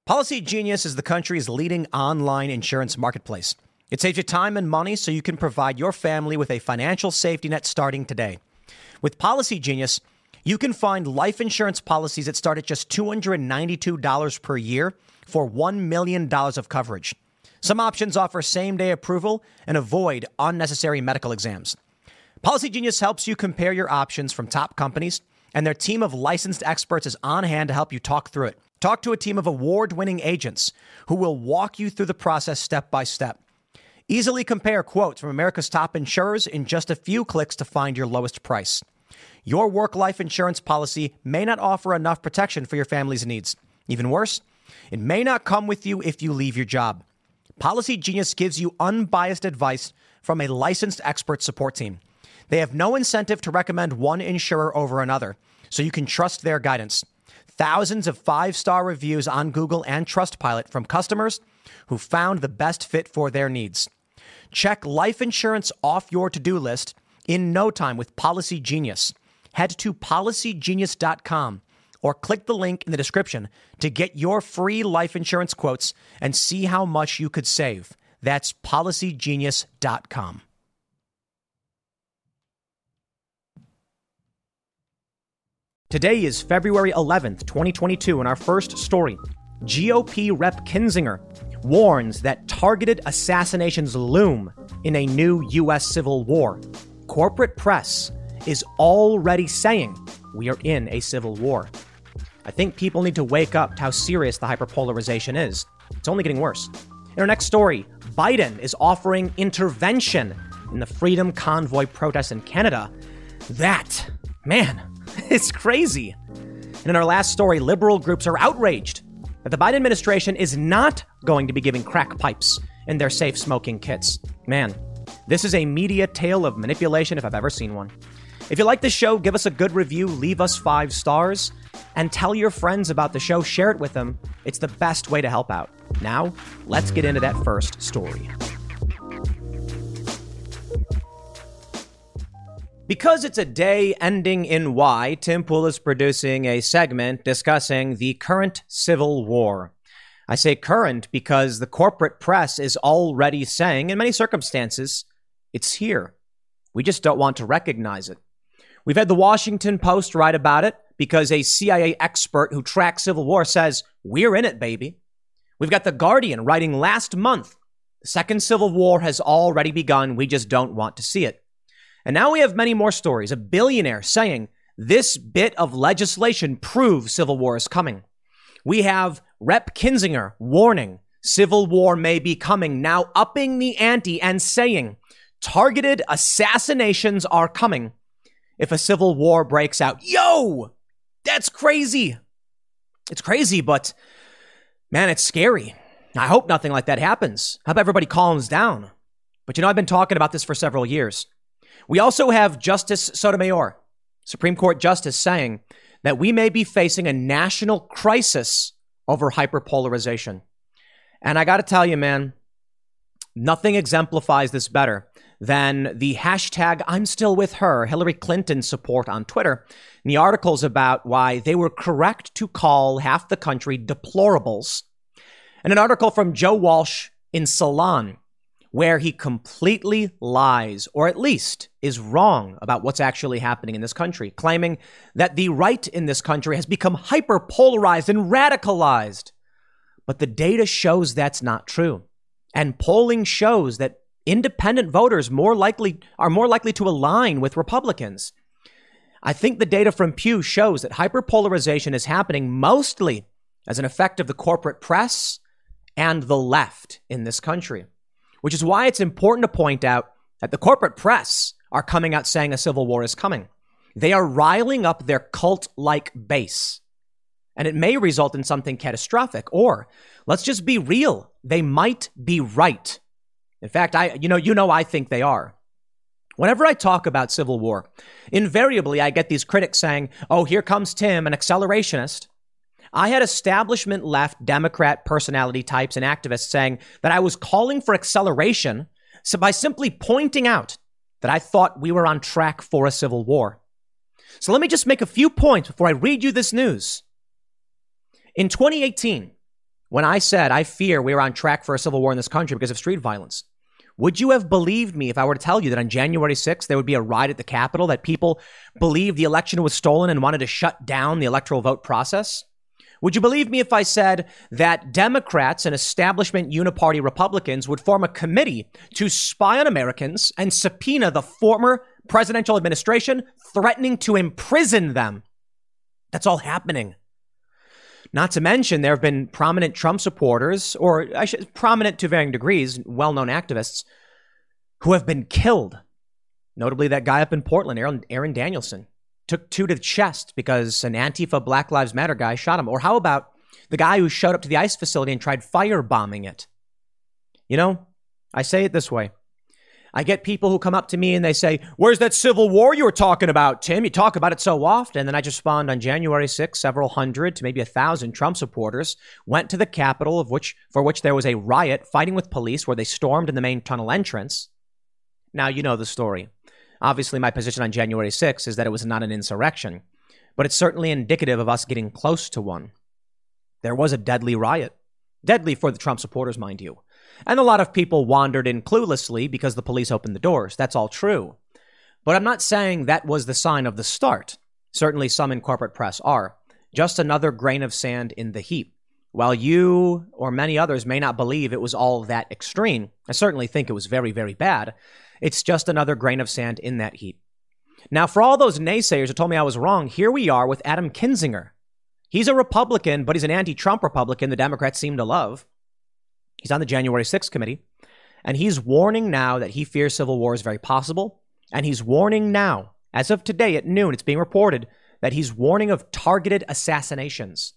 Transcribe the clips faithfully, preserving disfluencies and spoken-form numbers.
Policy Genius is the country's leading online insurance marketplace. It saves you time and money so you can provide your family with a financial safety net starting today. With Policy Genius, you can find life insurance policies that start at just two hundred ninety-two dollars per year for one million dollars of coverage. Some options offer same-day approval and avoid unnecessary medical exams. Policy Genius helps you compare your options from top companies, and their team of licensed experts is on hand to help you talk through it. Talk to a team of award-winning agents who will walk you through the process step by step. Easily compare quotes from America's top insurers in just a few clicks to find your lowest price. Your work-life insurance policy may not offer enough protection for your family's needs. Even worse, it may not come with you if you leave your job. Policy Genius gives you unbiased advice from a licensed expert support team. They have no incentive to recommend one insurer over another, so you can trust their guidance. Thousands of five-star reviews on Google and Trustpilot from customers who found the best fit for their needs. Check life insurance off your to-do list in no time with Policy Genius. Head to policy genius dot com or click the link in the description to get your free life insurance quotes and see how much you could save. That's policy genius dot com. Today is February eleventh, twenty twenty-two, and our first story. G O P Rep Kinzinger warns that targeted assassinations loom in a new U S civil war. Corporate press is already saying we are in a civil war. I think people need to wake up to how serious the hyperpolarization is. It's only getting worse. In our next story, Biden is offering intervention in the Freedom Convoy protests in Canada. That, man, it's crazy. And in our last story, liberal groups are outraged that the Biden administration is not going to be giving crack pipes in their safe smoking kits. Man, this is a media tale of manipulation if I've ever seen one. If you like the show, give us a good review, leave us five stars, and tell your friends about the show. Share it with them. It's the best way to help out. Now, let's get into that first story. Because it's a day ending in Y, Tim Pool is producing a segment discussing the current civil war. I say current because the corporate press is already saying, in many circumstances, it's here. We just don't want to recognize it. We've had the Washington Post write about it because a C I A expert who tracks civil war says, we're in it, baby. We've got The Guardian writing last month, the second civil war has already begun. We just don't want to see it. And now we have many more stories. A billionaire saying this bit of legislation proves civil war is coming. We have Rep Kinzinger warning civil war may be coming, now upping the ante and saying targeted assassinations are coming if a civil war breaks out. Yo, that's crazy. It's crazy, but man, it's scary. I hope nothing like that happens. I hope everybody calms down. But you know, I've been talking about this for several years. We also have Justice Sotomayor, Supreme Court Justice, saying that we may be facing a national crisis over hyperpolarization. And I got to tell you, man, nothing exemplifies this better than the hashtag I'm still with her, Hillary Clinton support on Twitter, and the articles about why they were correct to call half the country deplorables. And an article from Joe Walsh in Salon, where he completely lies, or at least is wrong about what's actually happening in this country, claiming that the right in this country has become hyperpolarized and radicalized. But the data shows that's not true. And polling shows that independent voters more likely are more likely to align with Republicans. I think the data from Pew shows that hyperpolarization is happening mostly as an effect of the corporate press and the left in this country. Which is why it's important to point out that the corporate press are coming out saying a civil war is coming. They are riling up their cult-like base. And it may result in something catastrophic. Or, let's just be real, they might be right. In fact, I, you know, you know, I think they are. Whenever I talk about civil war, invariably I get these critics saying, oh, here comes Tim, an accelerationist. I had establishment left Democrat personality types and activists saying that I was calling for acceleration so by simply pointing out that I thought we were on track for a civil war. So let me just make a few points before I read you this news. In twenty eighteen, when I said I fear we are on track for a civil war in this country because of street violence, would you have believed me if I were to tell you that on January sixth, there would be a riot at the Capitol, that people believed the election was stolen and wanted to shut down the electoral vote process? Would you believe me if I said that Democrats and establishment uniparty Republicans would form a committee to spy on Americans and subpoena the former presidential administration, threatening to imprison them? That's all happening. Not to mention, there have been prominent Trump supporters, or I should, prominent to varying degrees, well-known activists, who have been killed. Notably, that guy up in Portland, Aaron, Aaron Danielson, took two to the chest because an Antifa Black Lives Matter guy shot him. Or how about the guy who showed up to the ICE facility and tried firebombing it? You know, I say it this way. I get people who come up to me and they say, where's that civil war you were talking about, Tim? You talk about it so often. And then I just respond, on January sixth, several hundred to maybe a thousand Trump supporters went to the Capitol, of which for which there was a riot, fighting with police, where they stormed in the main tunnel entrance. Now, you know the story. Obviously, my position on January sixth is that it was not an insurrection, but it's certainly indicative of us getting close to one. There was a deadly riot. Deadly for the Trump supporters, mind you. And a lot of people wandered in cluelessly because the police opened the doors. That's all true. But I'm not saying that was the sign of the start. Certainly some in corporate press are. Just another grain of sand in the heap. While you or many others may not believe it was all that extreme, I certainly think it was very, very bad. It's just another grain of sand in that heap. Now, for all those naysayers who told me I was wrong, here we are with Adam Kinzinger. He's a Republican, but he's an anti-Trump Republican the Democrats seem to love. He's on the January sixth committee, and he's warning now that he fears civil war is very possible. And he's warning now, as of today at noon, it's being reported that he's warning of targeted assassinations.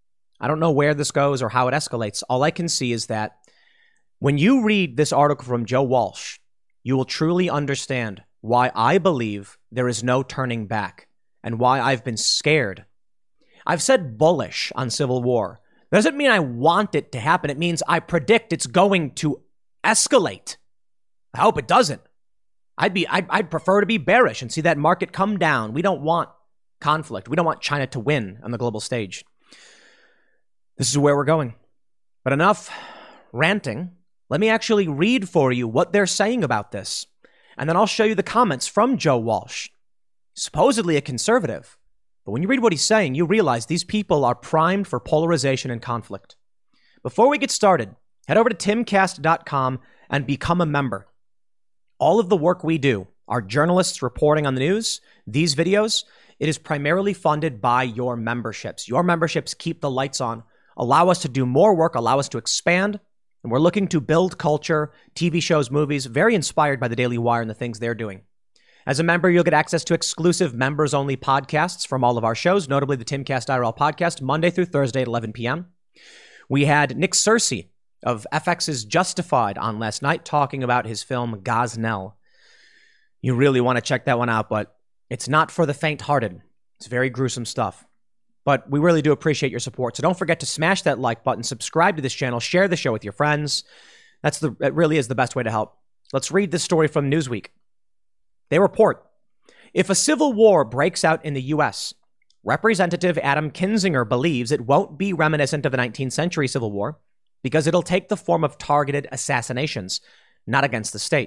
I don't know where this goes or how it escalates. All I can see is that when you read this article from Joe Walsh, you will truly understand why I believe there is no turning back and why I've been scared. I've said bullish on civil war. That doesn't mean I want it to happen. It means I predict it's going to escalate. I hope it doesn't. I'd be, I'd, I'd prefer to be bearish and see that market come down. We don't want conflict. We don't want China to win on the global stage. This is where we're going. But enough ranting. Let me actually read for you what they're saying about this. And then I'll show you the comments from Joe Walsh, supposedly a conservative. But when you read what he's saying, you realize these people are primed for polarization and conflict. Before we get started, head over to timcast dot com and become a member. All of the work we do, our journalists reporting on the news, these videos, it is primarily funded by your memberships. Your memberships keep the lights on, allow us to do more work, allow us to expand. And we're looking to build culture, T V shows, movies, very inspired by the Daily Wire and the things they're doing. As a member, you'll get access to exclusive members-only podcasts from all of our shows, notably the Timcast I R L podcast, Monday through Thursday at eleven p.m. We had Nick Searcy of F X's Justified on last night talking about his film Gosnell. You really want to check that one out, but it's not for the faint-hearted. It's very gruesome stuff. But we really do appreciate your support. So don't forget to smash that like button, subscribe to this channel, share the show with your friends. That's the, it really is the best way to help. Let's read this story from Newsweek. They report, if a civil war breaks out in the U S, Representative Adam Kinzinger believes it won't be reminiscent of the nineteenth century Civil War because it'll take the form of targeted assassinations, not against the state.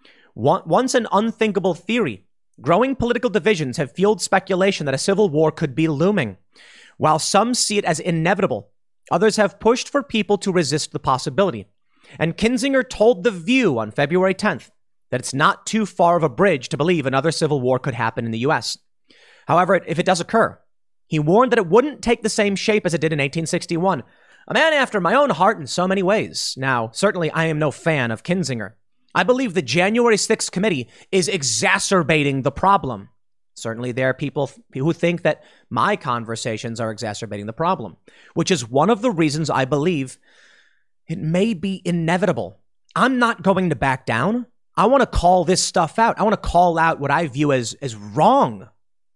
Once an unthinkable theory, growing political divisions have fueled speculation that a civil war could be looming. While some see it as inevitable, others have pushed for people to resist the possibility. And Kinzinger told The View on February tenth that it's not too far of a bridge to believe another civil war could happen in the U S. However, if it does occur, he warned that it wouldn't take the same shape as it did in eighteen sixty-one. A man after my own heart in so many ways. Now, certainly I am no fan of Kinzinger. I believe the January sixth committee is exacerbating the problem. Certainly there are people who think that my conversations are exacerbating the problem, which is one of the reasons I believe it may be inevitable. I'm not going to back down. I want to call this stuff out. I want to call out what I view as, as wrong.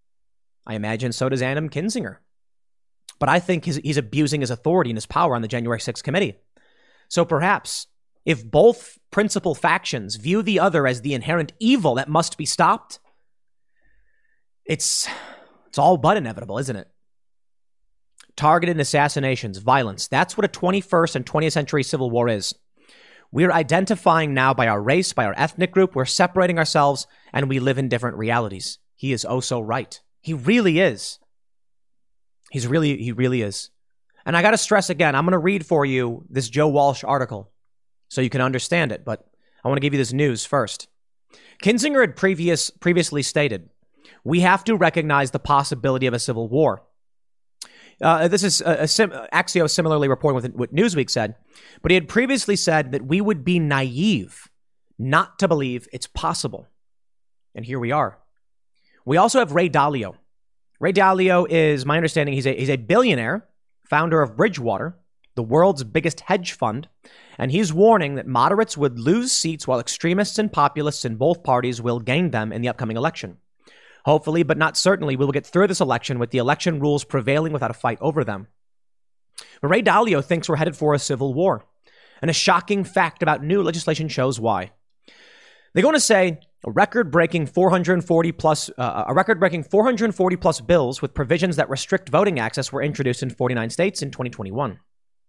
I imagine so does Adam Kinzinger. But I think he's, he's abusing his authority and his power on the January sixth committee. So perhaps if both principal factions view the other as the inherent evil that must be stopped, it's, it's all but inevitable, isn't it? targeted assassinations, violence. That's what a twenty-first and twentieth century civil war is. We're identifying now by our race, by our ethnic group. We're separating ourselves, and we live in different realities. He is oh so right. He really is. He's really, he really is. And I got to stress again, I'm going to read for you this Joe Walsh article so you can understand it, but I want to give you this news first. Kinzinger had previous, previously stated, we have to recognize the possibility of a civil war. Uh, this is a, a sim- Axios similarly reporting with what Newsweek said, but he had previously said that we would be naive not to believe it's possible. And here we are. We also have Ray Dalio. Ray Dalio is, my understanding, he's a, he's a billionaire, founder of Bridgewater, the world's biggest hedge fund, and he's warning that moderates would lose seats while extremists and populists in both parties will gain them in the upcoming election. Hopefully, but not certainly, we will get through this election with the election rules prevailing without a fight over them. But Ray Dalio thinks we're headed for a civil war. And a shocking fact about new legislation shows why. They're going to say a record-breaking four hundred forty plus uh, a record-breaking four hundred forty plus bills with provisions that restrict voting access were introduced in forty-nine states in twenty twenty-one.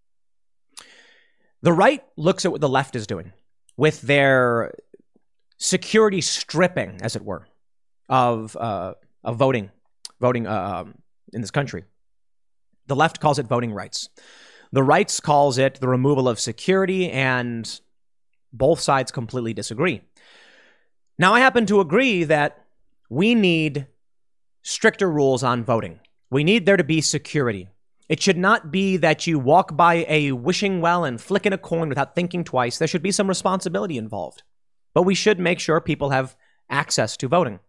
The right looks at what the left is doing with their security stripping, as it were, of uh, of voting, voting uh, in this country. The left calls it voting rights. The right calls it the removal of security, and both sides completely disagree. Now, I happen to agree that we need stricter rules on voting. We need there to be security. It should not be that you walk by a wishing well and flick in a coin without thinking twice. There should be some responsibility involved. But we should make sure people have access to voting.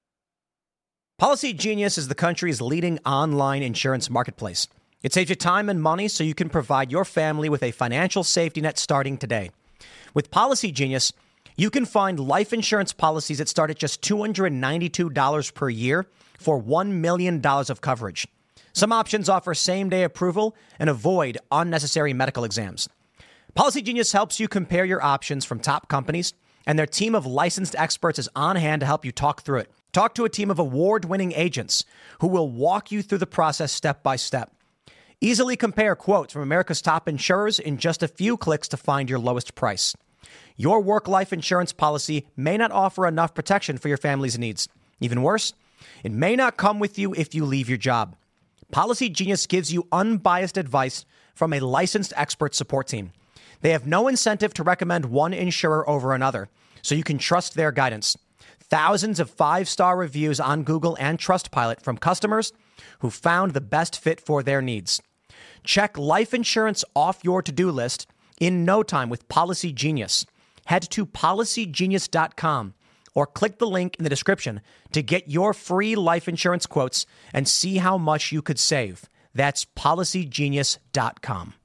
Policy Genius is the country's leading online insurance marketplace. It saves you time and money so you can provide your family with a financial safety net starting today. With Policy Genius, you can find life insurance policies that start at just two hundred ninety-two dollars per year for one million dollars of coverage. Some options offer same-day approval and avoid unnecessary medical exams. Policy Genius helps you compare your options from top companies, and their team of licensed experts is on hand to help you talk through it. Talk to a team of award-winning agents who will walk you through the process step by step. Easily compare quotes from America's top insurers in just a few clicks to find your lowest price. Your work-life insurance policy may not offer enough protection for your family's needs. Even worse, it may not come with you if you leave your job. Policy Genius gives you unbiased advice from a licensed expert support team. They have no incentive to recommend one insurer over another, so you can trust their guidance. Thousands of five-star reviews on Google and Trustpilot from customers who found the best fit for their needs. Check life insurance off your to-do list in no time with Policy Genius. Head to policy genius dot com or click the link in the description to get your free life insurance quotes and see how much you could save. That's policy genius dot com.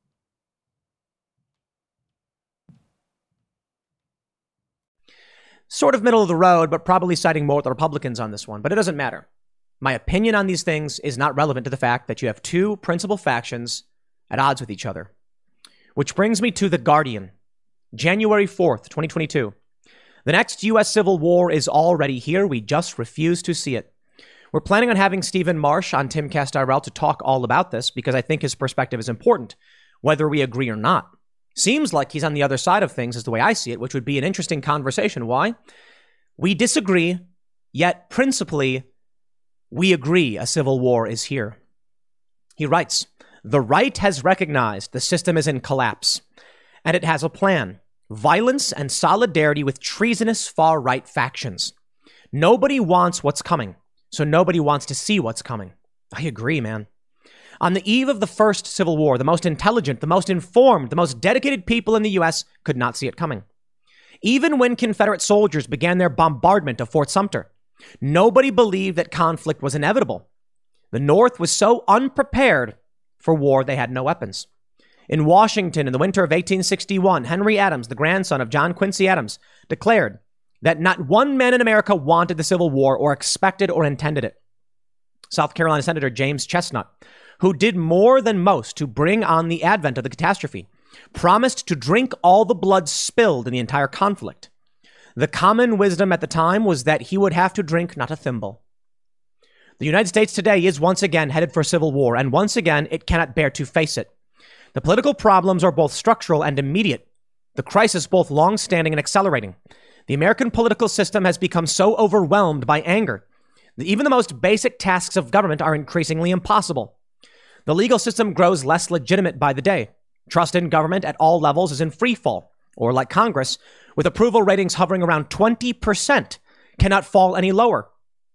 Sort of middle of the road, but probably siding more with the Republicans on this one. But it doesn't matter. My opinion on these things is not relevant to the fact that you have two principal factions at odds with each other. Which brings me to The Guardian. January fourth, twenty twenty-two. The next U S Civil War is already here. We just refuse to see it. We're planning on having Stephen Marsh on Timcast I R L to talk all about this because I think his perspective is important, whether we agree or not. Seems like he's on the other side of things is the way I see it, which would be an interesting conversation. Why? We disagree, yet principally, we agree a civil war is here. He writes, the right has recognized the system is in collapse, and it has a plan. Violence and solidarity with treasonous far-right factions. Nobody wants what's coming, so nobody wants to see what's coming. I agree, man. On the eve of the first Civil War, the most intelligent, the most informed, the most dedicated people in the U S could not see it coming. Even when Confederate soldiers began their bombardment of Fort Sumter, nobody believed that conflict was inevitable. The North was so unprepared for war, they had no weapons. In Washington, in the winter of eighteen sixty-one, Henry Adams, the grandson of John Quincy Adams, declared that not one man in America wanted the Civil War or expected or intended it. South Carolina Senator James Chestnut, who did more than most to bring on the advent of the catastrophe, promised to drink all the blood spilled in the entire conflict. The common wisdom at the time was that he would have to drink not a thimble. The United States today is once again headed for civil war, and once again, it cannot bear to face it. The political problems are both structural and immediate. The crisis both long-standing and accelerating. The American political system has become so overwhelmed by anger that even the most basic tasks of government are increasingly impossible. The legal system grows less legitimate by the day. Trust in government at all levels is in free fall, or like Congress, with approval ratings hovering around twenty percent, cannot fall any lower.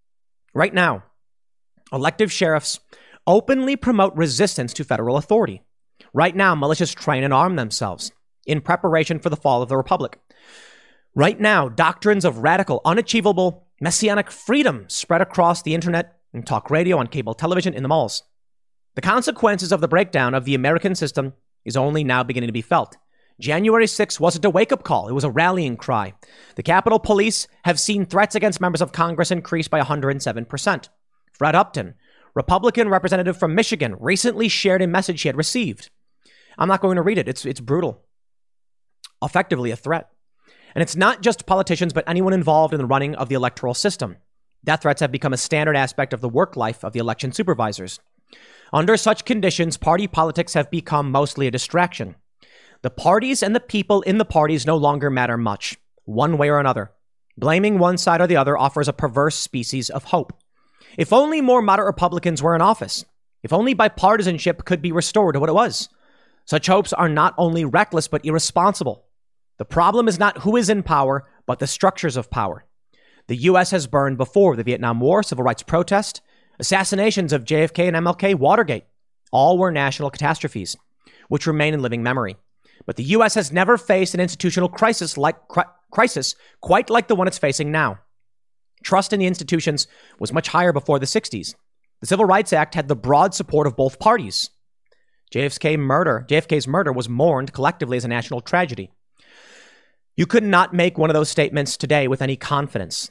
Right now, elective sheriffs openly promote resistance to federal authority. Right now, militias train and arm themselves in preparation for the fall of the republic. Right now, doctrines of radical, unachievable, messianic freedom spread across the internet and talk radio, on cable television, in the malls. The consequences of the breakdown of the American system is only now beginning to be felt. January sixth wasn't a wake-up call. It was a rallying cry. The Capitol Police have seen threats against members of Congress increase by one hundred seven percent. Fred Upton, Republican representative from Michigan, recently shared a message he had received. I'm not going to read it. It's, it's brutal. Effectively a threat. And it's not just politicians, but anyone involved in the running of the electoral system. Death threats have become a standard aspect of the work life of the election supervisors. Under such conditions, party politics have become mostly a distraction. The parties and the people in the parties no longer matter much, one way or another. Blaming one side or the other offers a perverse species of hope. If only more moderate Republicans were in office. If only bipartisanship could be restored to what it was. Such hopes are not only reckless, but irresponsible. The problem is not who is in power, but the structures of power. The U S has burned before: the Vietnam War, civil rights protest, assassinations of J F K and M L K, Watergate. All were national catastrophes, which remain in living memory. But the U S has never faced an institutional crisis like cri- crisis quite like the one it's facing now. Trust in the institutions was much higher before the sixties. The Civil Rights Act had the broad support of both parties. J F K murder, J F K's murder was mourned collectively as a national tragedy. You could not make one of those statements today with any confidence.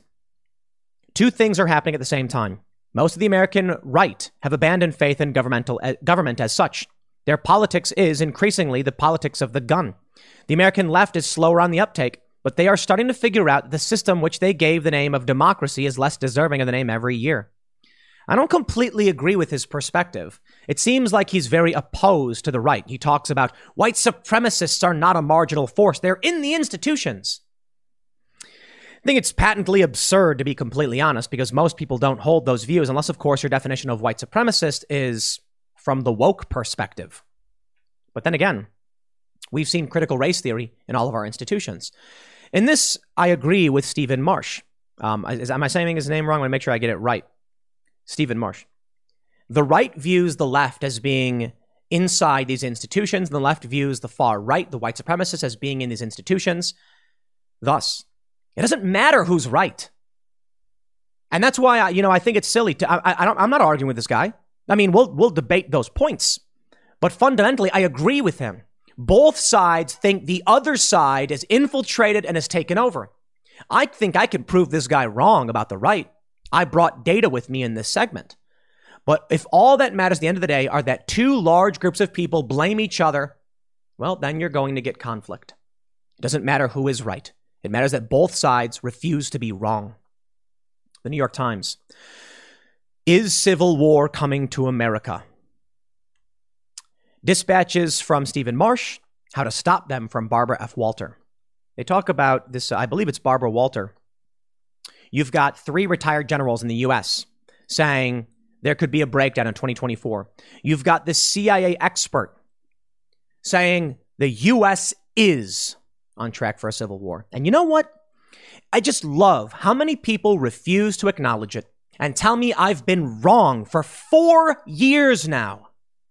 Two things are happening at the same time. Most of the American right have abandoned faith in governmental uh, government as such. Their politics is increasingly the politics of the gun. The American left is slower on the uptake, but they are starting to figure out that the system which they gave the name of democracy is less deserving of the name every year. I don't completely agree with his perspective. It seems like he's very opposed to the right. He talks about white supremacists are not a marginal force. They're in the institutions. I think it's patently absurd, to be completely honest, because most people don't hold those views, unless, of course, your definition of white supremacist is from the woke perspective. But then again, we've seen critical race theory in all of our institutions. In this, I agree with Stephen Marsh. Um, is, am I saying his name wrong? I want to make sure I get it right. Stephen Marsh. The right views the left as being inside these institutions, and the left views the far right, the white supremacists, as being in these institutions. Thus, it doesn't matter who's right. And that's why, I, you know, I think it's silly to, I, I don't, I'm not arguing with this guy. I mean, we'll, we'll debate those points, but fundamentally, I agree with him. Both sides think the other side is infiltrated and has taken over. I think I can prove this guy wrong about the right. I brought data with me in this segment. But if all that matters at the end of the day are that two large groups of people blame each other, well, then you're going to get conflict. It doesn't matter who is right. It matters that both sides refuse to be wrong. The New York Times. Is civil war coming to America? Dispatches from Stephen Marsh. How to stop them, from Barbara F. Walter. They talk about this, I believe it's Barbara Walter. You've got three retired generals in the U S saying there could be a breakdown in twenty twenty-four. You've got this C I A expert saying the U S is on track for a civil war. And you know what? I just love how many people refuse to acknowledge it and tell me I've been wrong for four years now.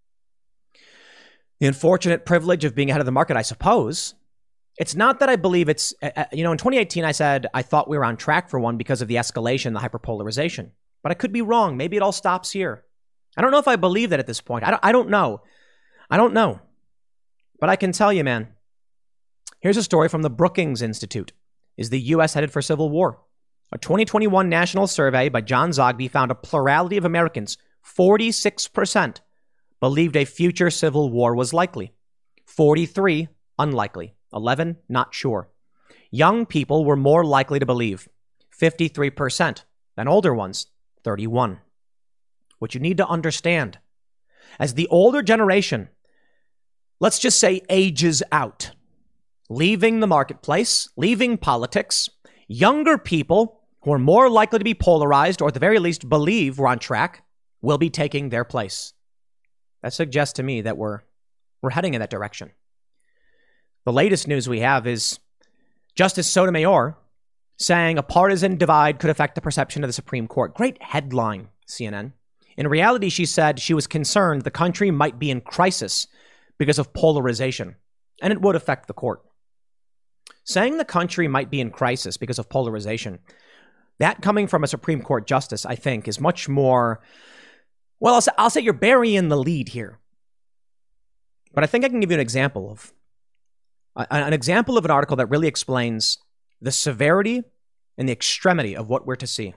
The unfortunate privilege of being ahead of the market, I suppose. It's not that I believe it's, uh, you know, in twenty eighteen, I said I thought we were on track for one because of the escalation, the hyperpolarization. But I could be wrong. Maybe it all stops here. I don't know if I believe that at this point. I don't, I don't know. I don't know. But I can tell you, man, here's a story from the Brookings Institute. Is the U S headed for civil war? A twenty twenty-one national survey by John Zogby found a plurality of Americans, forty-six percent, believed a future civil war was likely. forty-three, unlikely. eleven, not sure. Young people were more likely to believe, fifty-three percent, than older ones, thirty-one. what you need to understand, as the older generation, let's just say, ages out, leaving the marketplace, leaving politics, younger people who are more likely to be polarized or at the very least believe we're on track will be taking their place. That suggests to me that we're we're heading in that direction. The latest news we have is Justice Sotomayor saying a partisan divide could affect the perception of the Supreme Court. Great headline, C N N. In reality, she said she was concerned the country might be in crisis because of polarization, and it would affect the court. Saying the country might be in crisis because of polarization, that coming from a Supreme Court justice, I think, is much more, well, I'll say, I'll say you're burying the lead here. But I think I can give you an example of, uh, an example of an article that really explains the severity and the extremity of what we're to see.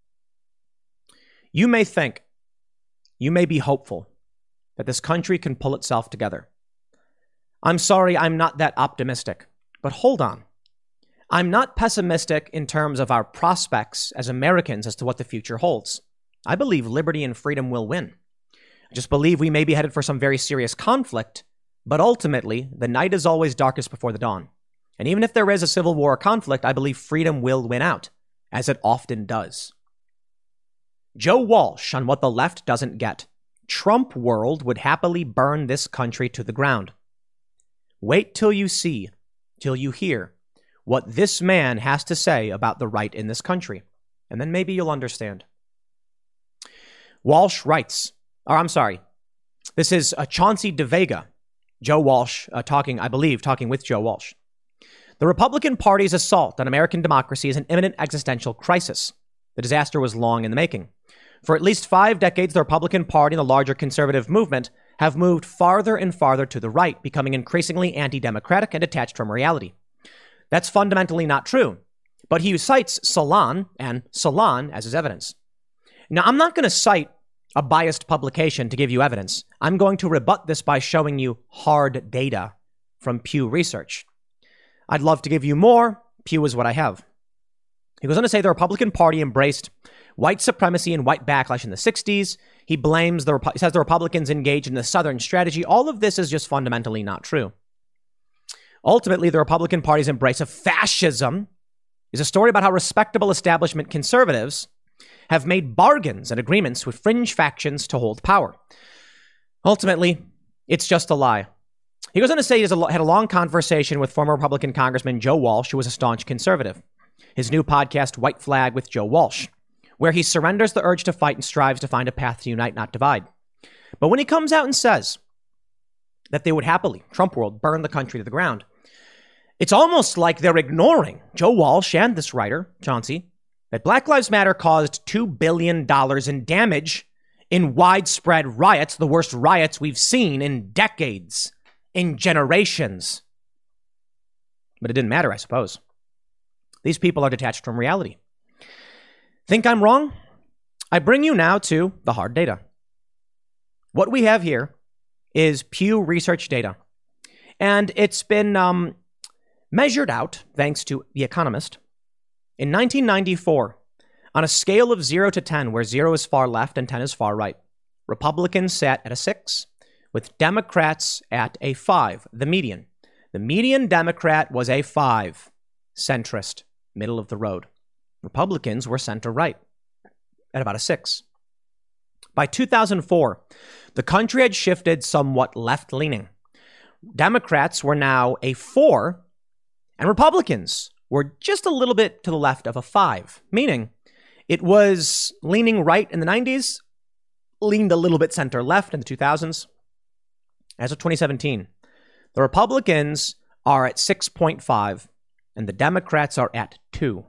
You may think, you may be hopeful that this country can pull itself together. I'm sorry, I'm not that optimistic. But hold on. I'm not pessimistic in terms of our prospects as Americans as to what the future holds. I believe liberty and freedom will win. I just believe we may be headed for some very serious conflict, but ultimately, the night is always darkest before the dawn. And even if there is a civil war or conflict, I believe freedom will win out, as it often does. Joe Walsh on what the left doesn't get. Trump world would happily burn this country to the ground. Wait till you see, till you hear what this man has to say about the right in this country, and then maybe you'll understand. Walsh writes, or I'm sorry, this is uh, Chauncey DeVega, Joe Walsh uh, talking, I believe, talking with Joe Walsh. The Republican Party's assault on American democracy is an imminent existential crisis. The disaster was long in the making. For at least five decades, the Republican Party and the larger conservative movement have moved farther and farther to the right, becoming increasingly anti-democratic and detached from reality. That's fundamentally not true, but he cites Salon and Salon as his evidence. Now, I'm not going to cite a biased publication to give you evidence. I'm going to rebut this by showing you hard data from Pew Research. I'd love to give you more. Pew is what I have. He goes on to say the Republican Party embraced white supremacy and white backlash in the sixties. He blames the, he says the Republicans engaged in the Southern strategy. All of this is just fundamentally not true. Ultimately, the Republican Party's embrace of fascism is a story about how respectable establishment conservatives have made bargains and agreements with fringe factions to hold power. Ultimately, it's just a lie. He goes on to say he has a, had a long conversation with former Republican Congressman Joe Walsh, who was a staunch conservative. His new podcast, White Flag with Joe Walsh, where he surrenders the urge to fight and strives to find a path to unite, not divide. But when he comes out and says that they would happily, Trump world, burn the country to the ground, it's almost like they're ignoring Joe Walsh and this writer, Chauncey, that Black Lives Matter caused two billion dollars in damage in widespread riots, the worst riots we've seen in decades, in generations. But it didn't matter, I suppose. These people are detached from reality. Think I'm wrong? I bring you now to the hard data. What we have here is Pew Research data. And it's been um, measured out, thanks to The Economist, in nineteen ninety-four, on a scale of zero to ten, where zero is far left and ten is far right. Republicans sat at a six, with Democrats at a five, the median. The median Democrat was a five, centrist, middle of the road. Republicans were center-right at about a six. By two thousand four, the country had shifted somewhat left-leaning. Democrats were now a four, and Republicans were just a little bit to the left of a five, meaning it was leaning right in the nineties, leaned a little bit center-left in the two thousands. As of twenty seventeen, the Republicans are at six point five, and the Democrats are at two.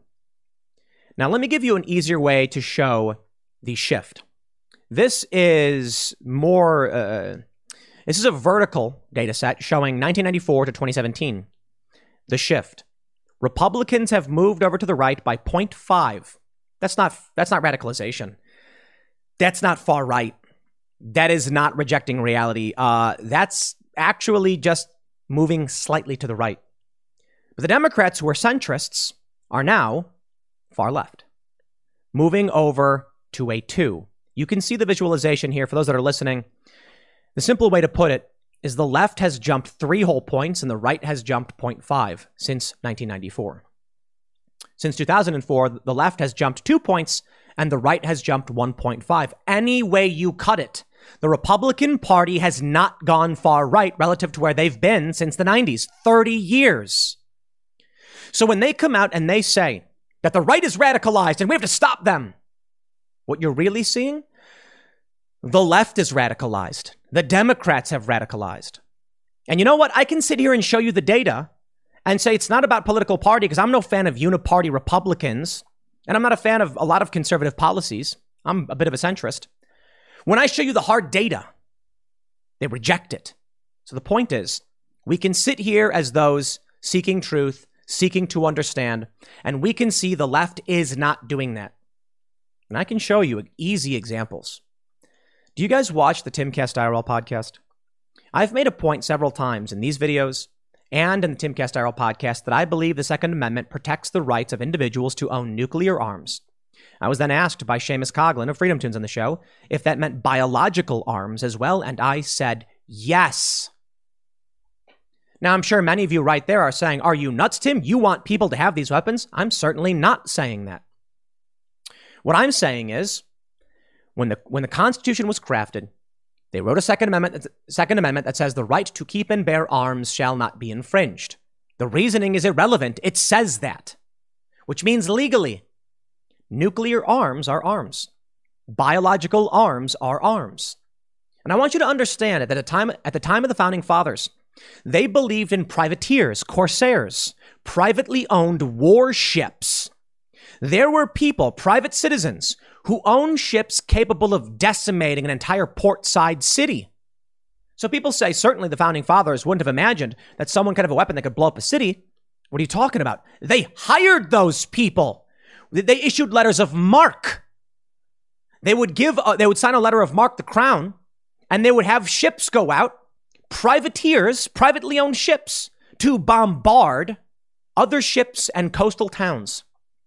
Now, let me give you an easier way to show the shift. This is more, uh, this is a vertical data set showing nineteen ninety-four to twenty seventeen. The shift. Republicans have moved over to the right by zero point five. That's not, that's not radicalization. That's not far right. That is not rejecting reality. Uh, that's actually just moving slightly to the right. But the Democrats, who are centrists, are now far left, moving over to a two. You can see the visualization here for those that are listening. The simple way to put it is the left has jumped three whole points and the right has jumped zero point five since nineteen ninety-four. Since two thousand four, the left has jumped two points and the right has jumped one point five. Any way you cut it, the Republican Party has not gone far right relative to where they've been since the nineties, thirty years. So when they come out and they say that the right is radicalized and we have to stop them, what you're really seeing, the left is radicalized. The Democrats have radicalized. And you know what? I can sit here and show you the data and say it's not about political party because I'm no fan of uniparty Republicans and I'm not a fan of a lot of conservative policies. I'm a bit of a centrist. When I show you the hard data, they reject it. So the point is, we can sit here as those seeking truth, seeking to understand, and we can see the left is not doing that. And I can show you easy examples. Do you guys watch the Timcast I R L podcast? I've made a point several times in these videos and in the Timcast I R L podcast that I believe the Second Amendment protects the rights of individuals to own nuclear arms. I was then asked by Seamus Coughlin of Freedom Tunes on the show if that meant biological arms as well, and I said yes. Now, I'm sure many of you right there are saying, are you nuts, Tim? You want people to have these weapons? I'm certainly not saying that. What I'm saying is, when the when the Constitution was crafted, they wrote a Second Amendment, Second Amendment that says the right to keep and bear arms shall not be infringed. The reasoning is irrelevant. It says that, which means legally, nuclear arms are arms. Biological arms are arms. And I want you to understand that at the time, at the time of the Founding Fathers, they believed in privateers, corsairs, privately owned warships. There were people, private citizens, who owned ships capable of decimating an entire port-side city. So people say, certainly the Founding Fathers wouldn't have imagined that someone could have a weapon that could blow up a city. What are you talking about? They hired those people. They issued letters of marque. They would give, uh, they would sign a letter of marque, the crown, and they would have ships go out, privateers, privately owned ships, to bombard other ships and coastal towns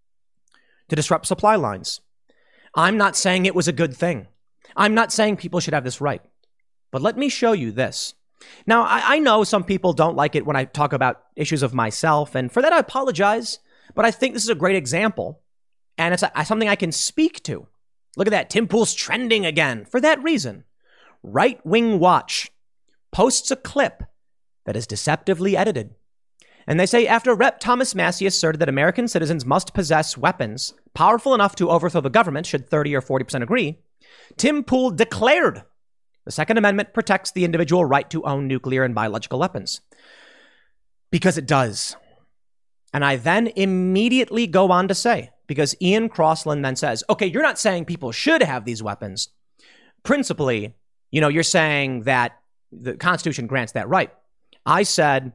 to disrupt supply lines. I'm not saying it was a good thing. I'm not saying people should have this right. But let me show you this. Now, I, I know some people don't like it when I talk about issues of myself, and for that I apologize, but I think this is a great example, and it's a, something I can speak to. Look at that. Tim Pool's trending again. For that reason, Right Wing Watch posts a clip that is deceptively edited. And they say, after Representative Thomas Massie asserted that American citizens must possess weapons powerful enough to overthrow the government should thirty or forty percent agree, Tim Pool declared the Second Amendment protects the individual right to own nuclear and biological weapons. Because it does. And I then immediately go on to say, because Ian Crossland then says, okay, you're not saying people should have these weapons. Principally, you know, you're saying that the Constitution grants that right. I said,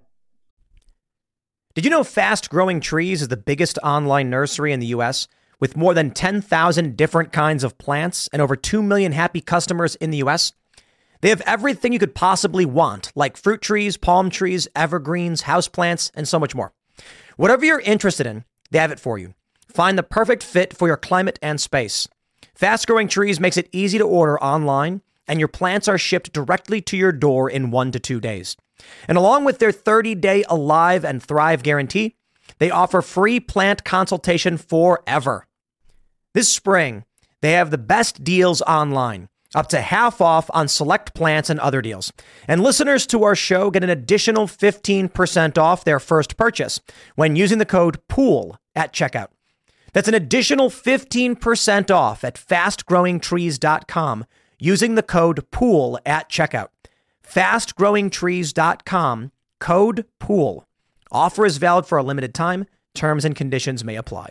did you know Fast Growing Trees is the biggest online nursery in the U S with more than ten thousand different kinds of plants and over two million happy customers in the U S? They have everything you could possibly want, like fruit trees, palm trees, evergreens, houseplants, and so much more. Whatever you're interested in, they have it for you. Find the perfect fit for your climate and space. Fast Growing Trees makes it easy to order online, and your plants are shipped directly to your door in one to two days. And along with their thirty-day Alive and Thrive guarantee, they offer free plant consultation forever. This spring, they have the best deals online, up to half off on select plants and other deals. And listeners to our show get an additional fifteen percent off their first purchase when using the code POOL at checkout. That's an additional fifteen percent off at fast growing trees dot com using the code POOL at checkout. fast growing trees dot com, code POOL. Offer is valid for a limited time. Terms and conditions may apply.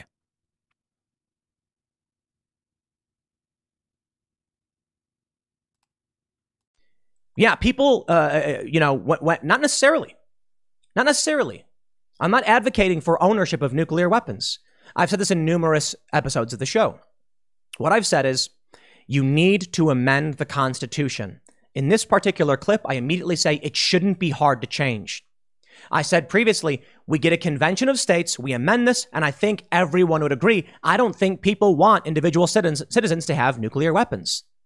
Yeah, people, uh, you know, what, what, not necessarily. Not necessarily. I'm not advocating for ownership of nuclear weapons. I've said this in numerous episodes of the show. What I've said is you need to amend the Constitution. In this particular clip, I immediately say it shouldn't be hard to change. I said previously, we get a convention of states, we amend this, and I think everyone would agree. I don't think people want individual citizens, citizens to have nuclear weapons.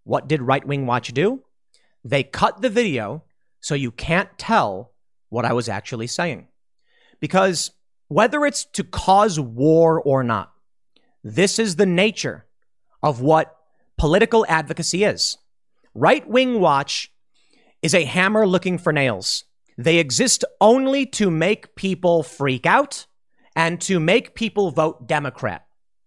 what did Right Wing Watch do? They cut the video so you can't tell what I was actually saying. Because whether it's to cause war or not, this is the nature of what political advocacy is. Right Wing Watch is a hammer looking for nails. They exist only to make people freak out and to make people vote Democrat.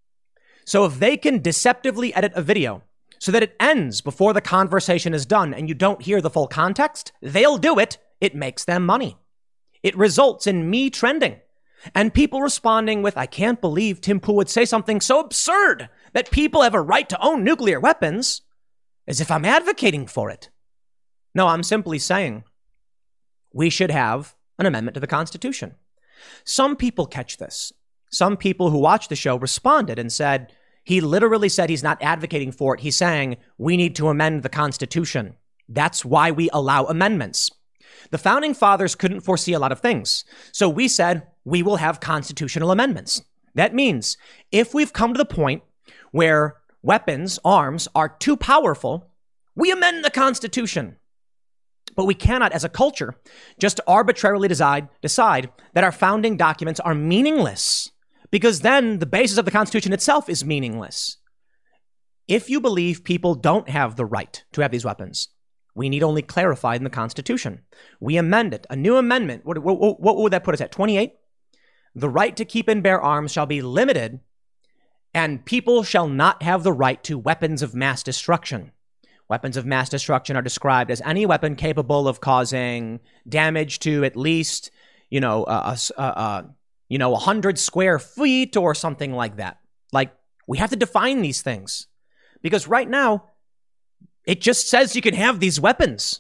So if they can deceptively edit a video so that it ends before the conversation is done and you don't hear the full context, they'll do it. It makes them money. It results in me trending and people responding with, I can't believe Tim Pool would say something so absurd that people have a right to own nuclear weapons, as if I'm advocating for it. No, I'm simply saying we should have an amendment to the Constitution. Some people catch this. Some people who watched the show responded and said, he literally said he's not advocating for it. He's saying we need to amend the Constitution. That's why we allow amendments. The founding fathers couldn't foresee a lot of things. So we said we will have constitutional amendments. That means if we've come to the point where weapons, arms are too powerful, we amend the Constitution. But we cannot, as a culture, just arbitrarily decide, decide that our founding documents are meaningless, because then the basis of the Constitution itself is meaningless. If you believe people don't have the right to have these weapons, we need only clarify in the Constitution. We amend it. A new amendment. What, what, what would that put us at? twenty-eight? The right to keep and bear arms shall be limited, and people shall not have the right to weapons of mass destruction. Weapons of mass destruction are described as any weapon capable of causing damage to at least, you know, a, a, a you know, a hundred square feet or something like that. Like, we have to define these things because right now it just says you can have these weapons,